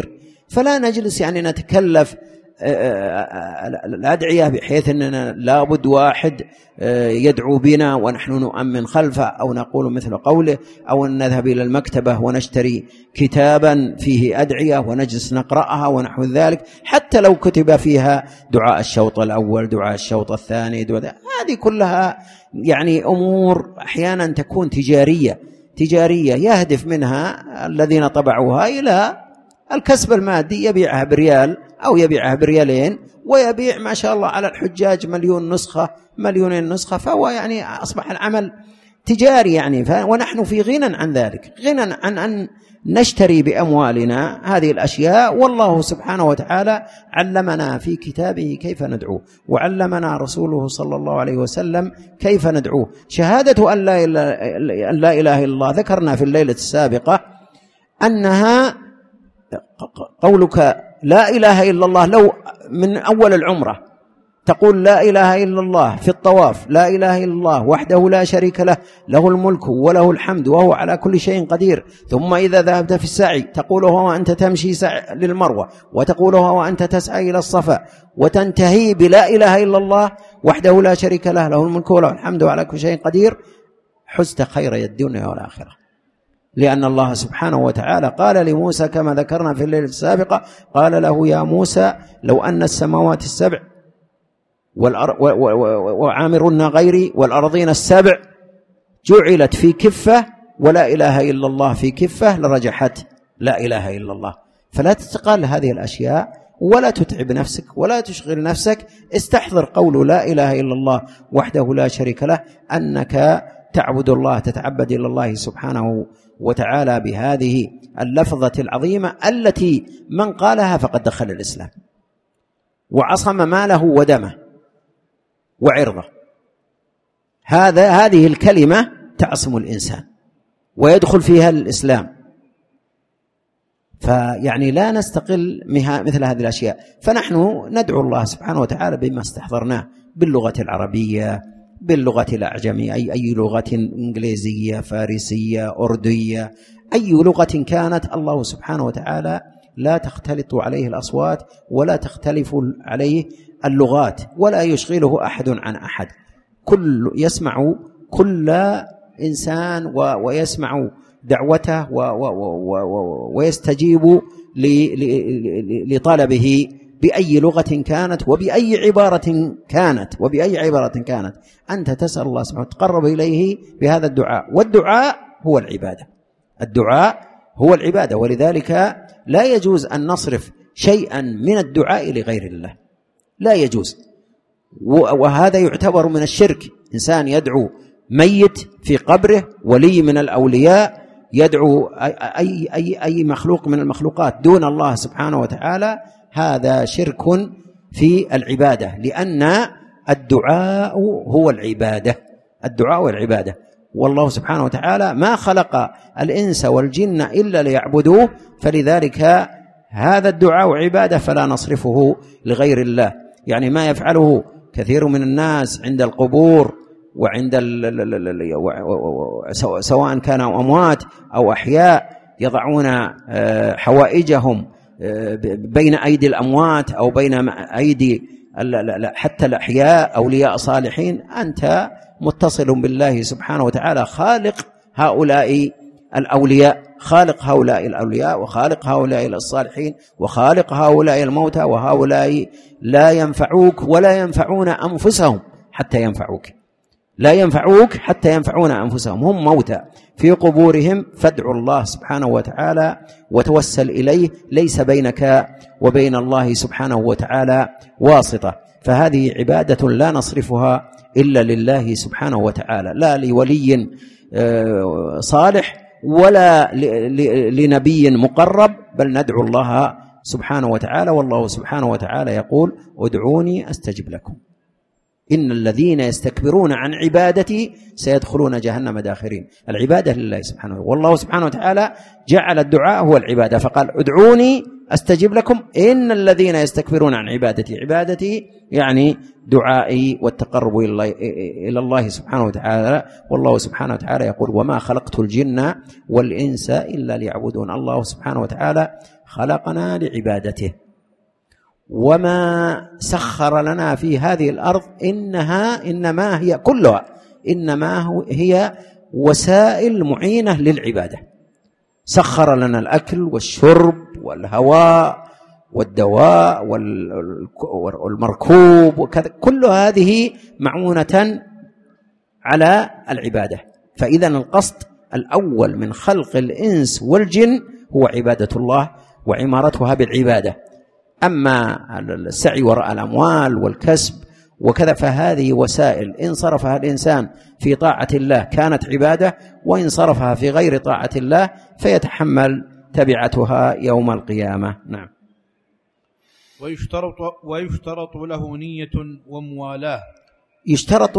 فلا نجلس يعني نتكلف الأدعية بحيث أننا لابد واحد يدعو بنا ونحن نؤمن خلفه، أو نقول مثل قوله، أو أن نذهب إلى المكتبة ونشتري كتابا فيه أدعية ونجلس نقرأها ونحو ذلك، حتى لو كتب فيها دعاء الشوط الأول، دعاء الشوط الثاني، دعاء، هذه كلها يعني أمور أحيانا تكون تجارية تجارية يهدف منها الذين طبعوها إلى الكسب المادي، يبيعها بريال أو يبيعها بريالين ويبيع ما شاء الله على الحجاج مليون نسخة مليونين نسخة، فهو يعني أصبح العمل تجاري يعني. ونحن في غنى عن ذلك، غنى عن أن نشتري بأموالنا هذه الأشياء. والله سبحانه وتعالى علمنا في كتابه كيف ندعوه، وعلمنا رسوله صلى الله عليه وسلم كيف ندعوه. شهادة أن لا إله إلا الله ذكرنا في الليلة السابقة أنها قولك لا إله إلا الله، لو من أول العمرة تقول لا إله إلا الله في الطواف، لا إله إلا الله وحده لا شريك له، له الملك وله الحمد وهو على كل شيء قدير. ثم إذا ذهبت في السعي تقولها وأنت تمشي سعي للمروة، وتقولها وأنت تسعى إلى الصفا، وتنتهي بلا إله إلا الله وحده لا شريك له، له الملك وله الحمد وعلى كل شيء قدير. حزت خير الدنيا والآخرة، لأن الله سبحانه وتعالى قال لموسى كما ذكرنا في الليلة السابقة، قال له يا موسى لو أن السماوات السبع وعامرن غيري والأرضين السبع جعلت في كفة ولا إله إلا الله في كفة لرجحت لا إله إلا الله. فلا تتقال هذه الأشياء ولا تتعب نفسك ولا تشغل نفسك. استحضر قول لا إله إلا الله وحده لا شريك له، أنك تعبد الله، تتعبد إلى الله سبحانه وتعالى بهذه اللفظة العظيمة التي من قالها فقد دخل الإسلام وعصم ماله ودمه وعرضه. هذا هذه الكلمة تعصم الإنسان ويدخل فيها الإسلام. فيعني لا نستقل مثل هذه الأشياء. فنحن ندعو الله سبحانه وتعالى بما استحضرناه باللغة العربية، باللغة الأعجمية، أي أي لغة إنجليزية، فارسية، أردية، أي لغة كانت، الله سبحانه وتعالى لا تختلط عليه الأصوات ولا تختلف عليه اللغات ولا يشغله أحد عن أحد. كل يسمع كل إنسان ويسمع دعوته ويستجيب لطلبه بأي لغة كانت وبأي عبارة كانت وبأي عبارة كانت. أنت تسأل الله سبحانه تقرب إليه بهذا الدعاء، والدعاء هو العبادة، الدعاء هو العبادة. ولذلك لا يجوز أن نصرف شيئا من الدعاء لغير الله، لا يجوز. وهذا يعتبر من الشرك. إنسان يدعو ميت في قبره، ولي من الأولياء، يدعو أي, أي, أي مخلوق من المخلوقات دون الله سبحانه وتعالى، هذا شرك في العبادة، لأن الدعاء هو العبادة، الدعاء والعبادة. والله سبحانه وتعالى ما خلق الإنس والجن إلا ليعبدوه، فلذلك هذا الدعاء عبادة فلا نصرفه لغير الله. يعني ما يفعله كثير من الناس عند القبور وعند سواء كانوا أموات أو أحياء، يضعون حوائجهم بين أيدي الأموات أو بين أيدي حتى الأحياء أولياء صالحين. أنت متصل بالله سبحانه وتعالى، خالق هؤلاء الأولياء، خالق هؤلاء الأولياء وخالق هؤلاء الصالحين وخالق هؤلاء الموتى، وهؤلاء لا ينفعوك ولا ينفعون أنفسهم حتى ينفعوك، لا ينفعوك حتى ينفعون أنفسهم، هم موتى في قبورهم. فادعوا الله سبحانه وتعالى وتوسل إليه، ليس بينك وبين الله سبحانه وتعالى واسطة. فهذه عبادة لا نصرفها إلا لله سبحانه وتعالى، لا لولي صالح ولا لنبي مقرب، بل ندعو الله سبحانه وتعالى. والله سبحانه وتعالى يقول ادعوني أستجب لكم. إن الذين يستكبرون عن عبادتي سيدخلون جهنم داخرين. العبادة لله سبحانه، والله سبحانه وتعالى جعل الدعاء هو العبادة، فقال ادعوني أستجب لكم إن الذين يستكبرون عن عبادتي. عبادتي يعني دعائي والتقرب إلى الله سبحانه وتعالى. والله سبحانه وتعالى يقول وما خلقت الجن والإنس إلا ليعبدون. الله سبحانه وتعالى خلقنا لعبادته، وما سخر لنا في هذه الأرض إنها إنما هي كلها إنما هي وسائل معينة للعبادة. سخر لنا الأكل والشرب والهواء والدواء والمركوب وكذا، كل هذه معونة على العبادة. فإذا القصد الأول من خلق الإنس والجن هو عبادة الله وعمارتها بالعبادة. أما السعي وراء الأموال والكسب وكذا فهذه وسائل، إن صرفها الإنسان في طاعة الله كانت عبادة، وإن صرفها في غير طاعة الله فيتحمل تبعتها يوم القيامة. نعم.
ويشترط, ويشترط له نية وموالاة.
يشترط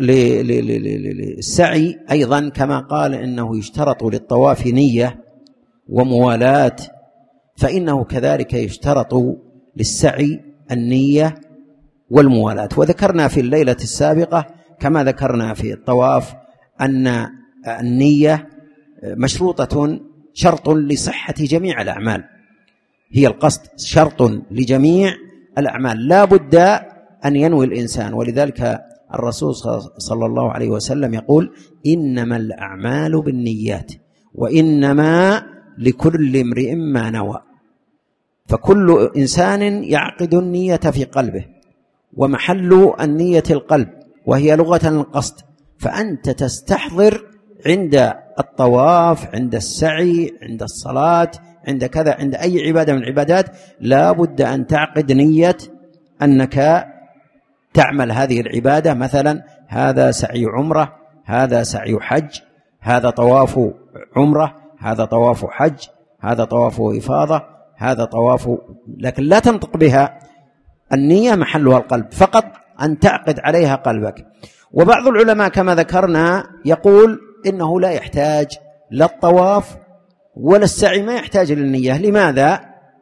للسعي أيضا كما قال إنه يشترط للطواف نية وموالاة، فإنه كذلك يشترط للسعي النية والموالاة. وذكرنا في الليلة السابقة كما ذكرنا في الطواف أن النية مشروطة، شرط لصحة جميع الأعمال، هي القصد شرط لجميع الأعمال، لا بد أن ينوي الإنسان. ولذلك الرسول صلى الله عليه وسلم يقول إنما الأعمال بالنيات وإنما لكل امرئ ما نوى. فكل إنسان يعقد النية في قلبه، ومحل النية القلب، وهي لغة القصد. فأنت تستحضر عند الطواف، عند السعي، عند الصلاة، عند كذا، عند أي عبادة من العبادات لا بد أن تعقد نية أنك تعمل هذه العبادة. مثلا هذا سعي عمرة، هذا سعي حج، هذا طواف عمرة، هذا طواف حج، هذا طواف إفاضة، هذا طواف، لكن لا تنطق بها. النية محلها القلب، فقط أن تعقد عليها قلبك. وبعض العلماء كما ذكرنا يقول إنه لا يحتاج لا الطواف ولا السعي، ما يحتاج للنية. لماذا؟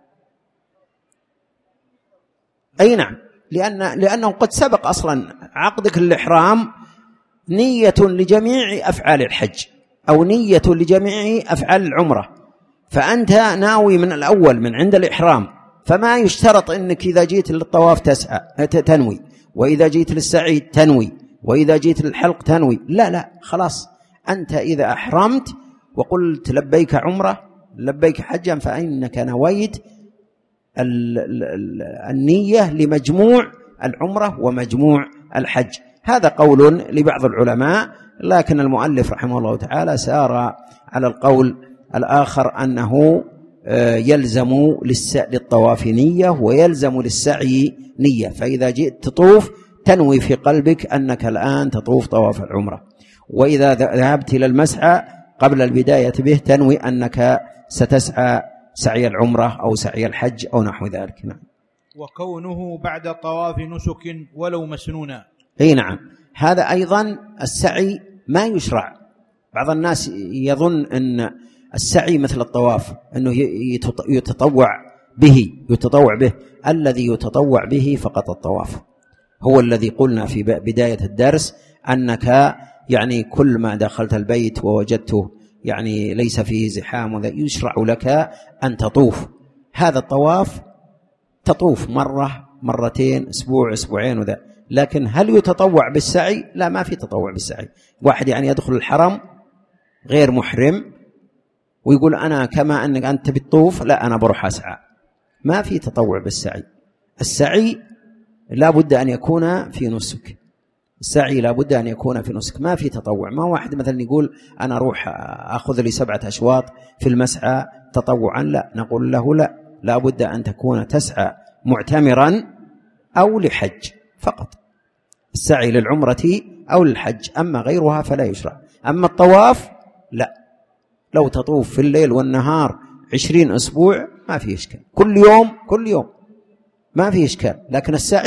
أي نعم، لأن لأنه قد سبق أصلا عقدك الإحرام نية لجميع أفعال الحج أو نية لجميع أفعال العمرة، فأنت ناوي من الأول من عند الإحرام، فما يشترط أنك إذا جيت للطواف تسعى تنوي، وإذا جيت للسعي تنوي، وإذا جيت للحلق تنوي. لا لا، خلاص أنت إذا أحرمت وقلت لبيك عمرة لبيك حجا فإنك نويت النية لمجموع العمرة ومجموع الحج. هذا قول لبعض العلماء، لكن المؤلف رحمه الله تعالى سار على القول الآخر أنه يلزم للطواف نية ويلزم للسعي نية. فإذا جئت تطوف تنوي في قلبك أنك الآن تطوف طواف العمرة، وإذا ذهبت إلى المسعى قبل البداية به تنوي أنك ستسعى سعي العمرة أو سعي الحج أو نحو ذلك. نعم.
وكونه بعد طواف نسك ولو مسنونا.
أي نعم، هذا أيضا السعي ما يشرع. بعض الناس يظن أن السعي مثل الطواف أنه يتطوع به يتطوع به الذي يتطوع به فقط الطواف، هو الذي قلنا في بداية الدرس أنك يعني كل ما دخلت البيت ووجدته يعني ليس فيه زحام يشرع لك أن تطوف. هذا الطواف تطوف مرة مرتين أسبوع أسبوعين وذا. لكن هل يتطوع بالسعي؟ لا، ما في تطوع بالسعي. واحد يعني يدخل الحرم غير محرم ويقول أنا كما أنك أنت بتطوف لا أنا بروح أسعى، ما في تطوع بالسعي. السعي لا بد أن يكون في نسك، السعي لا بد أن يكون في نسك، ما في تطوع. ما واحد مثلا يقول أنا أروح أخذ لي سبعة أشواط في المسعى تطوعا، لا، نقول له لا، لا بد أن تكون تسعى معتمرا أو لحج فقط، السعي للعمرة أو للحج، أما غيرها فلا يشرع. أما الطواف لا، لو تطوف في الليل والنهار عشرين أسبوع ما في إشكال، كل يوم كل يوم ما في إشكال. لكن السعي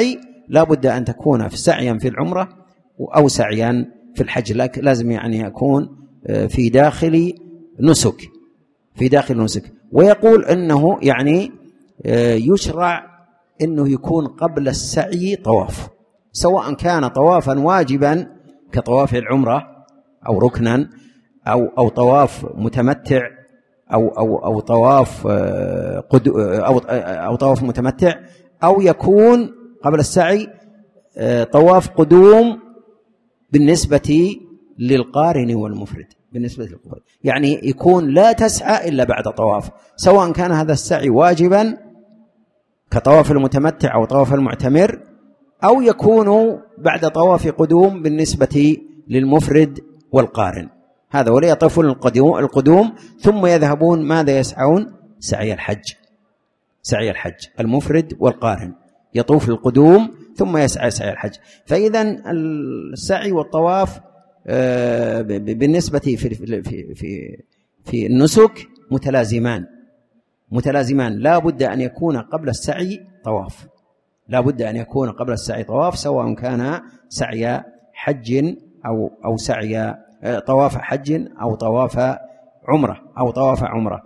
لا بد أن تكون في سعيا في العمرة أو سعيا في الحج، لكن لازم يعني يكون في داخل نسك في داخل نسك. ويقول أنه يعني يشرع أنه يكون قبل السعي طواف، سواء كان طوافا واجبا كطواف العمرة أو ركنا أو أو طواف متمتع أو أو أو طواف قد أو أو طواف متمتع، أو يكون قبل السعي طواف قدوم بالنسبة للقارن والمفرد. بالنسبة للقارن يعني يكون لا تسعى إلا بعد طواف، سواء كان هذا السعي واجبا كطواف المتمتع أو طواف المعتمر، أو يكون بعد طواف قدوم بالنسبة للمفرد والقارن. هذا ولا يطوفون القدوم ثم يذهبون ماذا يسعون؟ سعي الحج. سعي الحج المفرد والقارن يطوف القدوم ثم يسعى سعي الحج. فإذا السعي والطواف بالنسبة في في في في النسك متلازمان متلازمان لا بد أن يكون قبل السعي طواف، لا بد أن يكون قبل السعي طواف، سواء كان سعي حج أو أو سعي طواف حج أو طواف عمرة أو طواف عمرة.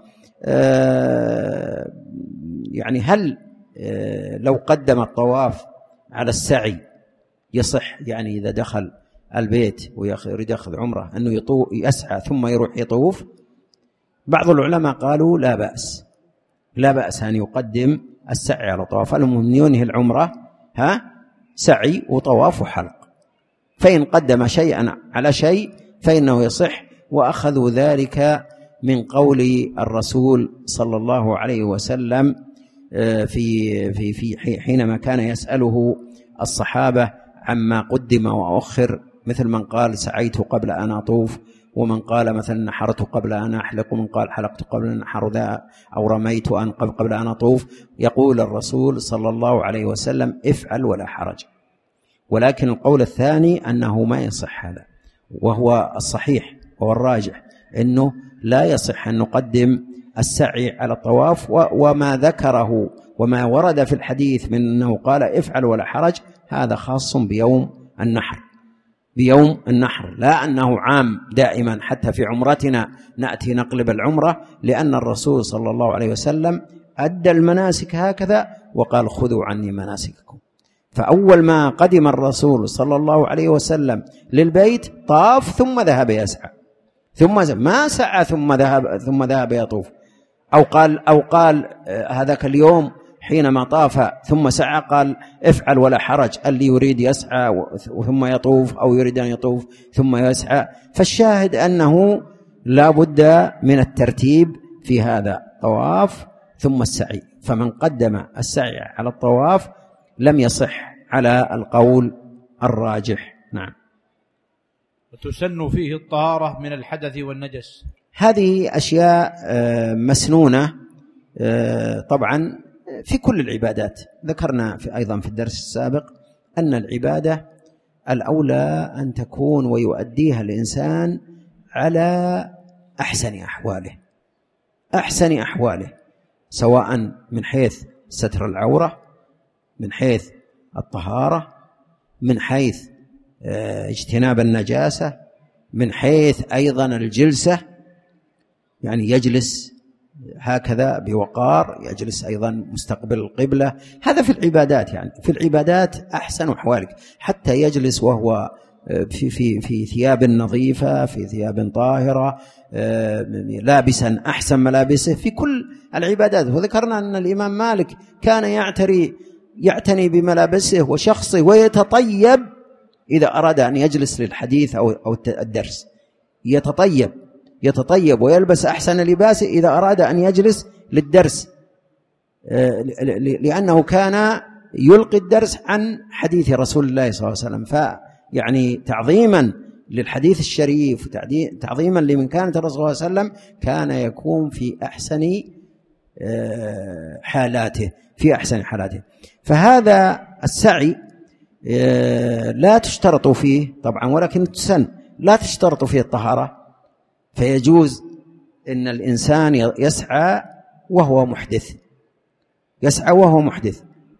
يعني هل لو قدم الطواف على السعي يصح؟ يعني إذا دخل البيت ويريد يأخذ عمرة أنه يسعى ثم يروح يطوف؟ بعض العلماء قالوا لا بأس، لا بأس أن يقدم السعي على طواف، المهم ينهي العمرة ها سعي وطواف وحلق، فإن قدم شيئا على شيء فإنه يصح. وأخذوا ذلك من قول الرسول صلى الله عليه وسلم في في في حينما كان يسأله الصحابة عما قدم وأخر، مثل من قال سعيت قبل أن أطوف، ومن قال مثلا نحرت قبل أن أحلق، ومن قال حلقت قبل أن أنحر ذا، أو رميت أن قبل أن أطوف. يقول الرسول صلى الله عليه وسلم افعل ولا حرج. ولكن القول الثاني أنه ما يصح هذا، وهو الصحيح وهو الراجح، أنه لا يصح أن نقدم السعي على الطواف. وما ذكره وما ورد في الحديث من أنه قال افعل ولا حرج هذا خاص بيوم النحر، بيوم النحر، لا أنه عام دائما. حتى في عمرتنا نأتي نقلب العمرة، لأن الرسول صلى الله عليه وسلم أدى المناسك هكذا وقال خذوا عني مناسككم. فأول ما قدم الرسول صلى الله عليه وسلم للبيت طاف ثم ذهب يسعى، ثم ما سعى ثم ذهب ثم ذهب يطوف، أو قال أو قال هذاك اليوم حينما طاف ثم سعى قال افعل ولا حرج، اللي يريد يسعى ثم يطوف أو يريد أن يطوف ثم يسعى. فالشاهد أنه لا بد من الترتيب في هذا، طواف ثم السعي. فمن قدم السعي على الطواف لم يصح على القول الراجح. نعم.
وتسن فيه الطهارة من الحدث والنجس.
هذه أشياء مسنونة طبعا في كل العبادات. ذكرنا في أيضا في الدرس السابق أن العبادة الأولى أن تكون ويؤديها الإنسان على أحسن أحواله، أحسن أحواله، سواء من حيث ستر العورة، من حيث الطهارة، من حيث اجتناب النجاسة، من حيث أيضا الجلسة، يعني يجلس هكذا بوقار، يجلس أيضا مستقبل القبلة. هذا في العبادات، يعني في العبادات أحسن أحوالك، حتى يجلس وهو في في في ثياب نظيفة، في ثياب طاهرة، لابسا أحسن ملابسه في كل العبادات. وذكرنا أن الإمام مالك كان يعتري يعتني بملابسه وشخصه ويتطيب إذا أراد أن يجلس للحديث أو أو الدرس، يتطيب يتطيب ويلبس أحسن لباسه إذا أراد أن يجلس للدرس، لأنه كان يلقي الدرس عن حديث رسول الله صلى الله عليه وسلم. فيعني تعظيما للحديث الشريف، تعظيما لمكانة الرسول صلى الله عليه وسلم، كان يكون في أحسن حالاته في أحسن حالاته. فهذا السعي لا تشترط فيه طبعا، ولكن تسن، لا تشترط فيه الطهارة، فيجوز إن الإنسان يسعى وهو محدث، يسعى وهو محدث،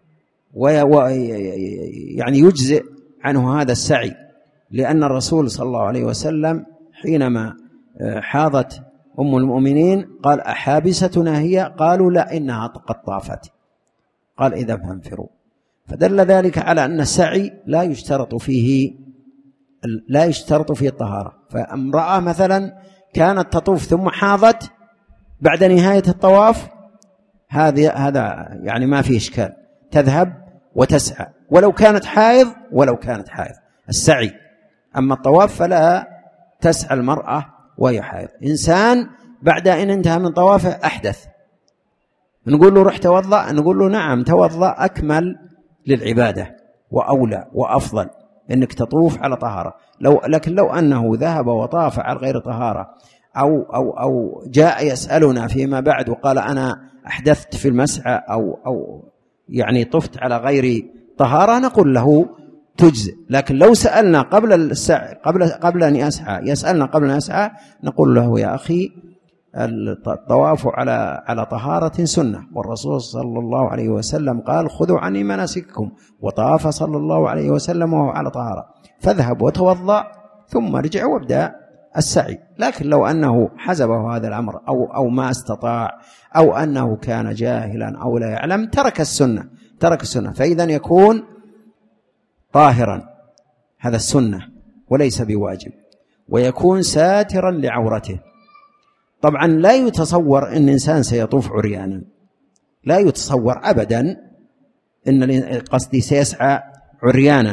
ويعني يجزئ عنه هذا السعي، لأن الرسول صلى الله عليه وسلم حينما حاضت أم المؤمنين قال أحابستنا هي؟ قالوا لا إنها قد طافت، قال إذا فانفروا. فدل ذلك على أن السعي لا يشترط فيه لا يشترط فيه الطهارة. فامرأة مثلا كانت تطوف ثم حاضت بعد نهاية الطواف، هذا هذا يعني ما فيه إشكال، تذهب وتسعى ولو كانت حائض ولو كانت حائض السعي. أما الطواف فلا تسعى المرأة وهي حائض. إنسان بعد أن انتهى من طوافه أحدث، نقول له روح توضأ، نقول له نعم توضأ، أكمل للعبادة وأولى وأفضل إنك تطوف على طهارة. لو لكن لو أنه ذهب وطاف على غير طهارة أو أو أو جاء يسألنا فيما بعد وقال أنا أحدثت في المسعى أو أو يعني طفت على غير طهارة، نقول له تجزئ. لكن لو سألنا قبل السعي قبل قبل أن يسعى يسألنا قبل أن يسعى، نقول له يا أخي الطواف على على طهارة سنة، والرسول صلى الله عليه وسلم قال خذوا عني مناسككم، وطاف صلى الله عليه وسلم وهو على طهارة، فاذهب وتوضأ ثم ارجع وابدأ السعي. لكن لو أنه حزبه هذا الأمر أو أو ما استطاع أو أنه كان جاهلا أو لا يعلم ترك السنة ترك السنة فإذا يكون طاهرا، هذا السنة وليس بواجب، ويكون ساترا لعورته. طبعا لا يتصور أن إنسان سيطوف عريانا، لا يتصور أبدا أن قصدي سيسعى عريانا،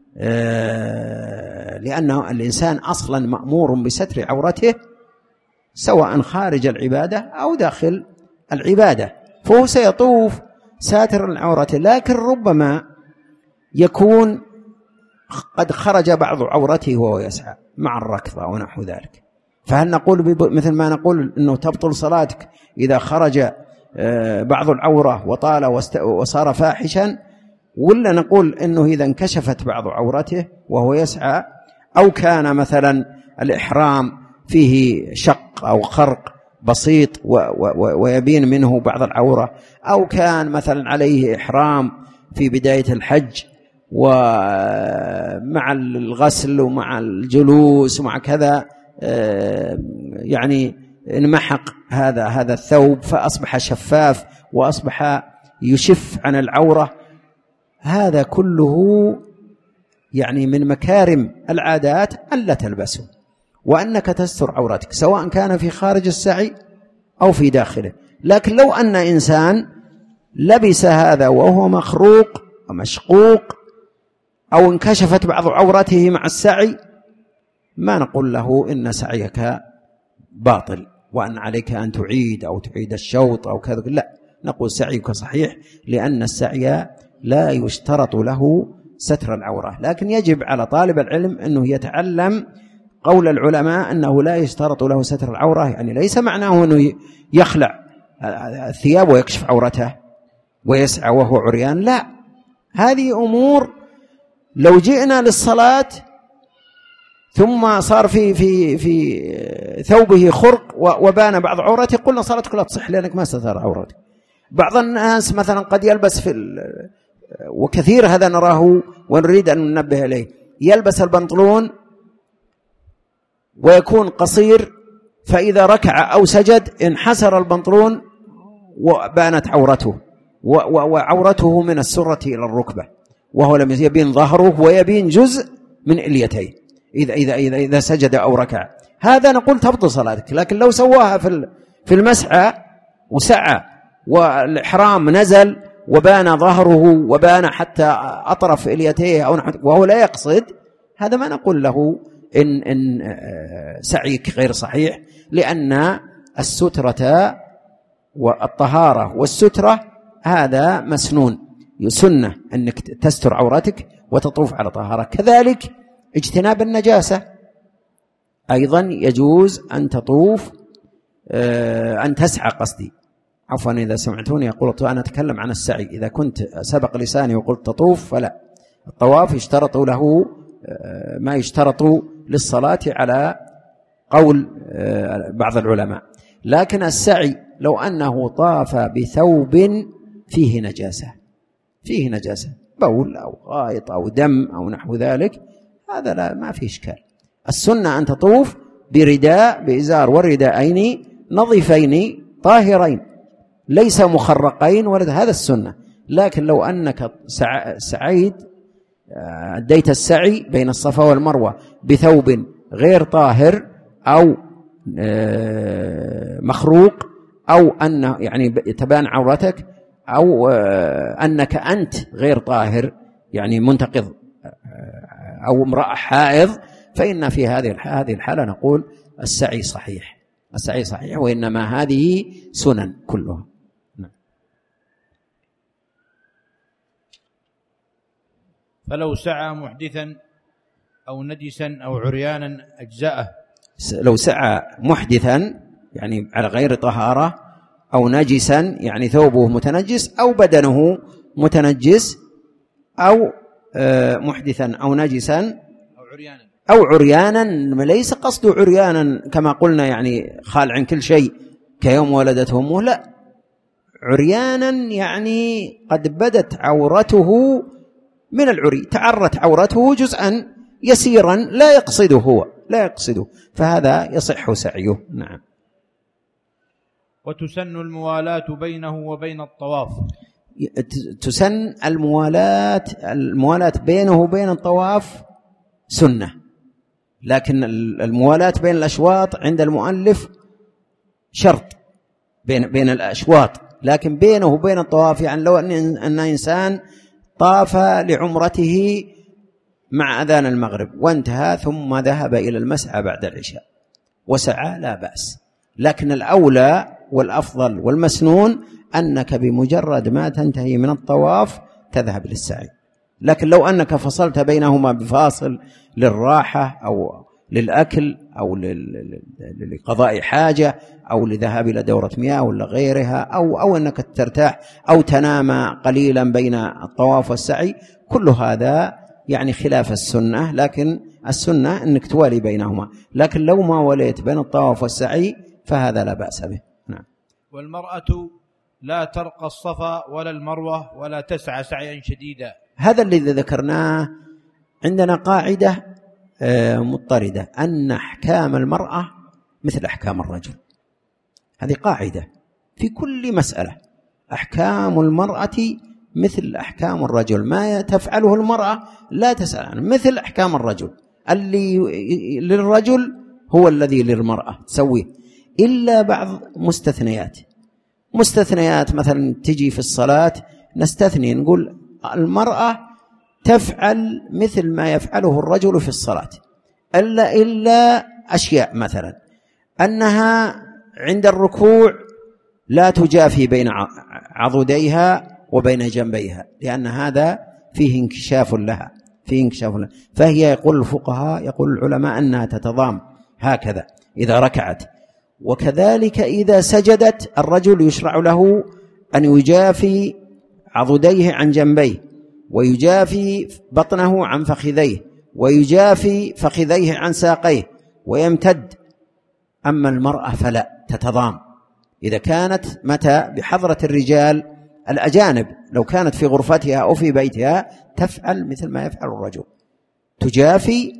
لأنه الإنسان أصلا مأمور بستر عورته سواء خارج العبادة أو داخل العبادة، فهو سيطوف ساترا لعورته. لكن ربما يكون قد خرج بعض عورته وهو يسعى مع الركضة ونحو ذلك، فهل نقول مثل ما نقول أنه تبطل صلاتك إذا خرج بعض العورة وطال وصار فاحشا، ولا نقول أنه إذا انكشفت بعض عورته وهو يسعى أو كان مثلا الإحرام فيه شق أو خرق بسيط ويبين منه بعض العورة، أو كان مثلا عليه إحرام في بداية الحج ومع الغسل ومع الجلوس ومع كذا يعني انمحق هذا هذا الثوب فأصبح شفاف وأصبح يشف عن العورة، هذا كله يعني من مكارم العادات ألا تلبسه، وأنك تستر عورتك سواء كان في خارج السعي أو في داخله. لكن لو أن إنسان لبس هذا وهو مخروق ومشقوق أو انكشفت بعض عورته مع السعي، ما نقول له إن سعيك باطل وأن عليك أن تعيد أو تعيد الشوط أو كذا، لا، نقول سعيك صحيح، لأن السعي لا يشترط له ستر العورة. لكن يجب على طالب العلم أنه يتعلم قول العلماء أنه لا يشترط له ستر العورة، يعني ليس معناه أنه يخلع الثياب ويكشف عورته ويسعى وهو عريان، لا، هذه أمور لو جئنا للصلاة ثم صار في في في ثوبه خرق وبان بعض عورته قلنا صلاتك لا تصح لأنك ما ستر عورتك. بعض الناس مثلا قد يلبس في وكثير هذا نراه ونريد أن ننبه إليه، يلبس البنطلون ويكون قصير، فإذا ركع أو سجد انحسر البنطلون وبانت عورته وعورته من السرة إلى الركبة، وهو لم يبين ظهره ويبين جزء من إليتيه إذا إذا إذا إذا سجد أو ركع، هذا نقول تبطل صلاتك. لكن لو سواها في في المسعى وسعى والإحرام نزل وبان ظهره وبان حتى أطرف إليتيه أو وهو لا يقصد، هذا ما نقول له إن إن سعيك غير صحيح، لأن السترة والطهارة والسترة هذا مسنون، سنة أنك تستر عورتك وتطوف على طهارة. كذلك اجتناب النجاسة أيضا يجوز أن تطوف أن تسعى قصدي عفوا إذا سمعتوني يقول أنا أتكلم عن السعي، إذا كنت سبق لساني وقلت تطوف فلا، الطواف يشترط له ما يشترط للصلاة على قول بعض العلماء. لكن السعي لو أنه طاف بثوب فيه نجاسة فيه نجاسة، بول أو غائط أو دم أو نحو ذلك، هذا لا ما فيه إشكال. السنة أن تطوف برداء بإزار والرداءين نظيفين طاهرين ليس مخرقين، ورد هذا السنة. لكن لو أنك سعيد أديت السعي بين الصفا والمروة بثوب غير طاهر أو مخروق، أو أن يعني تبان عورتك، أو أنك أنت غير طاهر يعني منتقض أو امرأة حائض، فإن في هذه هذه الحالة نقول السعي صحيح، السعي صحيح، وإنما هذه سنن كلها.
فلو سعى محدثا أو نجسا أو عريانا أجزاءه.
لو سعى محدثا يعني على غير طهارة، أو نجسا يعني ثوبه متنجس أو بدنه متنجس، أو محدثا أو نجسا
أو عريانا
أو عريانا ليس قصد عريانا كما قلنا يعني خال عن كل شيء كيوم ولدته أمه، لا، عريانا يعني قد بدت عورته من العري، تعرت عورته جزءا يسيرا لا يقصده هو لا يقصده، فهذا يصح سعيه. نعم.
وتسن الموالاة بينه وبين الطواف.
تسن الموالاة الموالاة بينه وبين الطواف سنة، لكن الموالاة بين الأشواط عند المؤلف شرط بين بين الأشواط، لكن بينه وبين الطواف يعني لو أن إنسان طاف لعمرته مع أذان المغرب وانتهى ثم ذهب إلى المسعى بعد العشاء وسعى لا بأس، لكن الأولى والأفضل والمسنون أنك بمجرد ما تنتهي من الطواف تذهب للسعي. لكن لو أنك فصلت بينهما بفاصل للراحة أو للأكل أو لقضاء حاجة أو لذهاب إلى دورة مياه ولا غيرها، أو, أو أنك ترتاح أو تنام قليلا بين الطواف والسعي، كل هذا يعني خلاف السنة، لكن السنة أنك توالي بينهما. لكن لو ما وليت بين الطواف والسعي فهذا لا بأس به. نعم.
والمرأة لا ترقى الصفا ولا المروة ولا تسعى سعيا شديدا.
هذا الذي ذكرناه عندنا قاعدة مضطردة أن أحكام المرأة مثل أحكام الرجل، هذه قاعدة في كل مسألة، أحكام المرأة مثل أحكام الرجل، ما تفعله المرأة لا تسأل عنه، مثل أحكام الرجل، اللي للرجل هو الذي للمرأة تسويه، إلا بعض مستثنيات. مستثنيات مثلا تجي في الصلاة نستثني نقول المرأة تفعل مثل ما يفعله الرجل في الصلاة، إلا إلا أشياء، مثلا أنها عند الركوع لا تجافي بين عضديها وبين جنبيها، لأن هذا فيه انكشاف لها فيه انكشاف لها فهي يقول الفقهاء يقول العلماء أنها تتضام هكذا إذا ركعت. وكذلك إذا سجدت الرجل يشرع له أن يجافي عضديه عن جنبيه، ويجافي بطنه عن فخذيه، ويجافي فخذيه عن ساقيه، ويمتد. أما المرأة فلا، تتضام إذا كانت متى بحضرة الرجال الأجانب، لو كانت في غرفتها أو في بيتها تفعل مثل ما يفعل الرجل، تجافي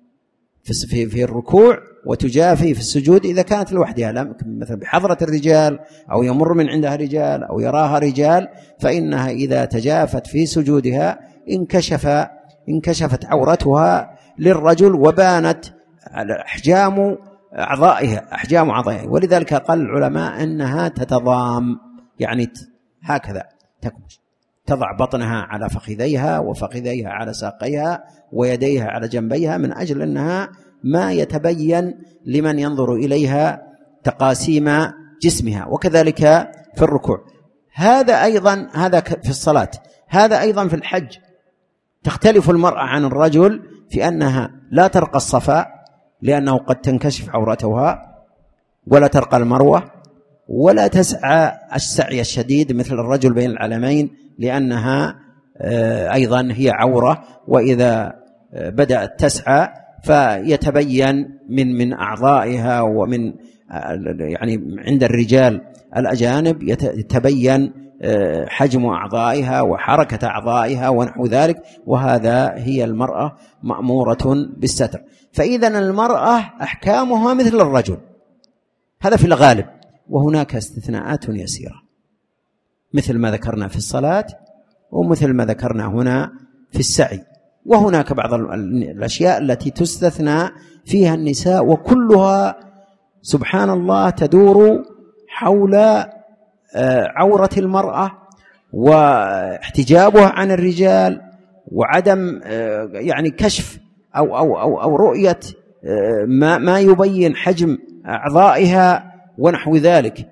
في في الركوع وتجافي في السجود إذا كانت لوحدها، مثلا بحضرة الرجال أو يمر من عندها رجال أو يراها رجال، فإنها إذا تجافت في سجودها انكشف انكشفت عورتها للرجل وبانت أحجام أعضائها أحجام أعضائها ولذلك قال العلماء أنها تتضام، يعني هكذا تكمش، تضع بطنها على فخذيها وفخذيها على ساقيها ويديها على جنبيها، من أجل أنها ما يتبين لمن ينظر إليها تقاسيم جسمها. وكذلك في الركوع، هذا أيضا هذا في الصلاة، هذا أيضا في الحج. تختلف المرأة عن الرجل في أنها لا ترقى الصفا لأنه قد تنكشف عورتها، ولا ترقى المروة، ولا تسعى السعي الشديد مثل الرجل بين العلمين لأنها أيضا هي عورة، وإذا بدأت تسعى فيتبين من من أعضائها ومن يعني عند الرجال الأجانب يتبين حجم أعضائها وحركة أعضائها ونحو ذلك، وهذا هي المرأة مأمورة بالستر. فإذن المرأة أحكامها مثل الرجل، هذا في الغالب، وهناك استثناءات يسيرة مثل ما ذكرنا في الصلاة ومثل ما ذكرنا هنا في السعي، وهناك بعض الأشياء التي تستثنى فيها النساء، وكلها سبحان الله تدور حول عورة المرأة واحتجابها عن الرجال، وعدم يعني كشف أو, أو, أو, أو رؤية ما, ما يبين حجم أعضائها ونحو ذلك.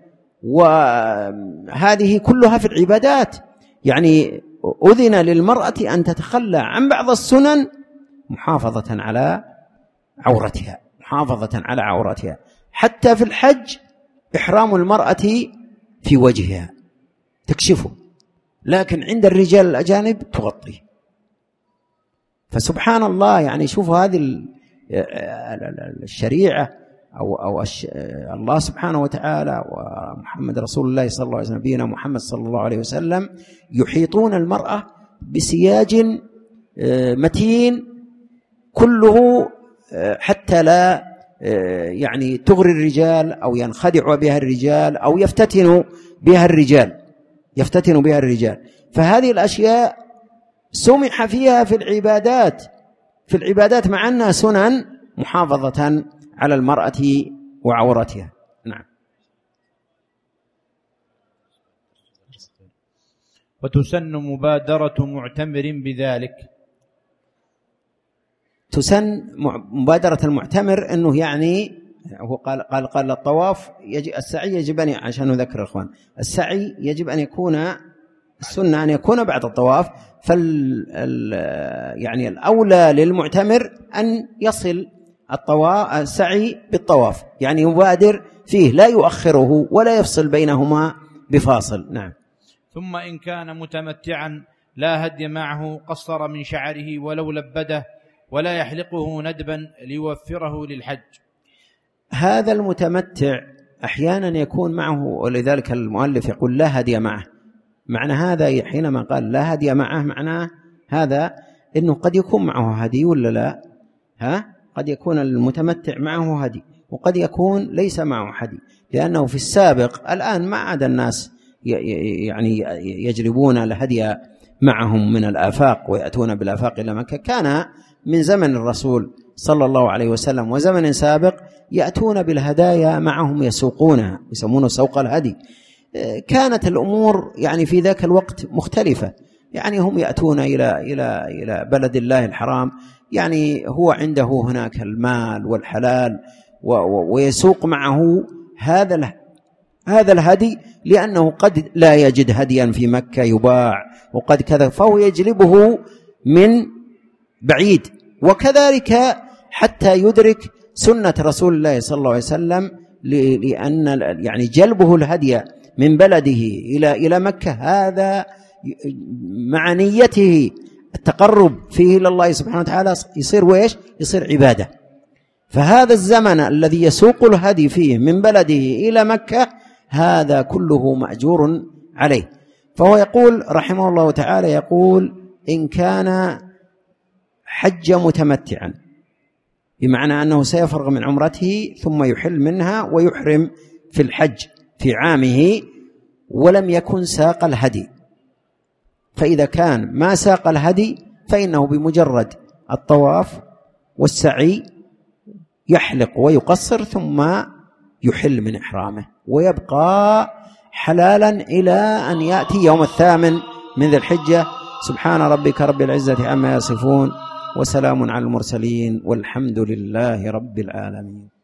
وهذه كلها في العبادات، يعني أذن للمرأة أن تتخلى عن بعض السنن محافظة على عورتها، محافظة على عورتها. حتى في الحج إحرام المرأة في وجهها تكشفه، لكن عند الرجال الأجانب تغطيه. فسبحان الله، يعني شوفوا هذه الشريعة أو, أو الله سبحانه وتعالى ومحمد رسول الله صلى الله عليه وسلم، نبينا محمد صلى الله عليه وسلم، يحيطون المرأة بسياج متين كله حتى لا يعني تغري الرجال أو ينخدع بها الرجال أو يفتتن بها الرجال يفتتن بها الرجال. فهذه الأشياء سمح فيها في العبادات في العبادات مع أنها سنن محافظة على المرأة وعورتها. نعم.
وتسن مبادرة معتمر بذلك.
تسن مبادرة المعتمر أنه يعني هو قال قال قال الطواف يجب السعي يجب أن، عشان نذكر الإخوان، السعي يجب أن يكون السنة أن يكون بعد الطواف. فال يعني الأولى للمعتمر أن يصل الطواف السعي بالطواف، يعني يبادر فيه لا يؤخره ولا يفصل بينهما بفاصل. نعم.
ثم إن كان متمتعا لا هدي معه قصر من شعره ولو لبده ولا يحلقه ندبا ليوفره للحج.
هذا المتمتع أحيانا يكون معه، ولذلك المؤلف يقول لا هدي معه. معنى هذا حينما قال لا هدي معه معناه هذا إنه قد يكون معه هدي ولا لا؟ ها؟ قد يكون المتمتع معه هدي وقد يكون ليس معه هدي، لأنه في السابق الآن ما عاد الناس يعني يجلبون الهدي معهم من الآفاق ويأتون بالآفاق إلى مكة. كان من زمن الرسول صلى الله عليه وسلم وزمن سابق يأتون بالهدايا معهم يسوقونها، يسمونه سوق الهدي. كانت الأمور يعني في ذاك الوقت مختلفة، يعني هم يأتون إلى إلى إلى بلد الله الحرام، يعني هو عنده هناك المال والحلال ويسوق معه هذا هذا الهدي، لأنه قد لا يجد هديا في مكة يباع وقد كذا، فهو يجلبه من بعيد. وكذلك حتى يدرك سنة رسول الله صلى الله عليه وسلم، لأن يعني جلبه الهدي من بلده إلى إلى مكة هذا مع نيته التقرب فيه إلى الله سبحانه وتعالى يصير ويش؟ يصير عبادة. فهذا الزمن الذي يسوق الهدي فيه من بلده إلى مكة هذا كله مأجور عليه. فهو يقول رحمه الله تعالى، يقول إن كان حج متمتعا، بمعنى أنه سيفرغ من عمرته ثم يحل منها ويحرم في الحج في عامه ولم يكن ساق الهدي. فإذا كان ما ساق الهدي فإنه بمجرد الطواف والسعي يحلق ويقصر ثم يحل من إحرامه ويبقى حلالا إلى أن يأتي يوم الثامن من ذي الحجة. سبحان ربك رب العزة عما يصفون وسلام على المرسلين والحمد لله رب العالمين.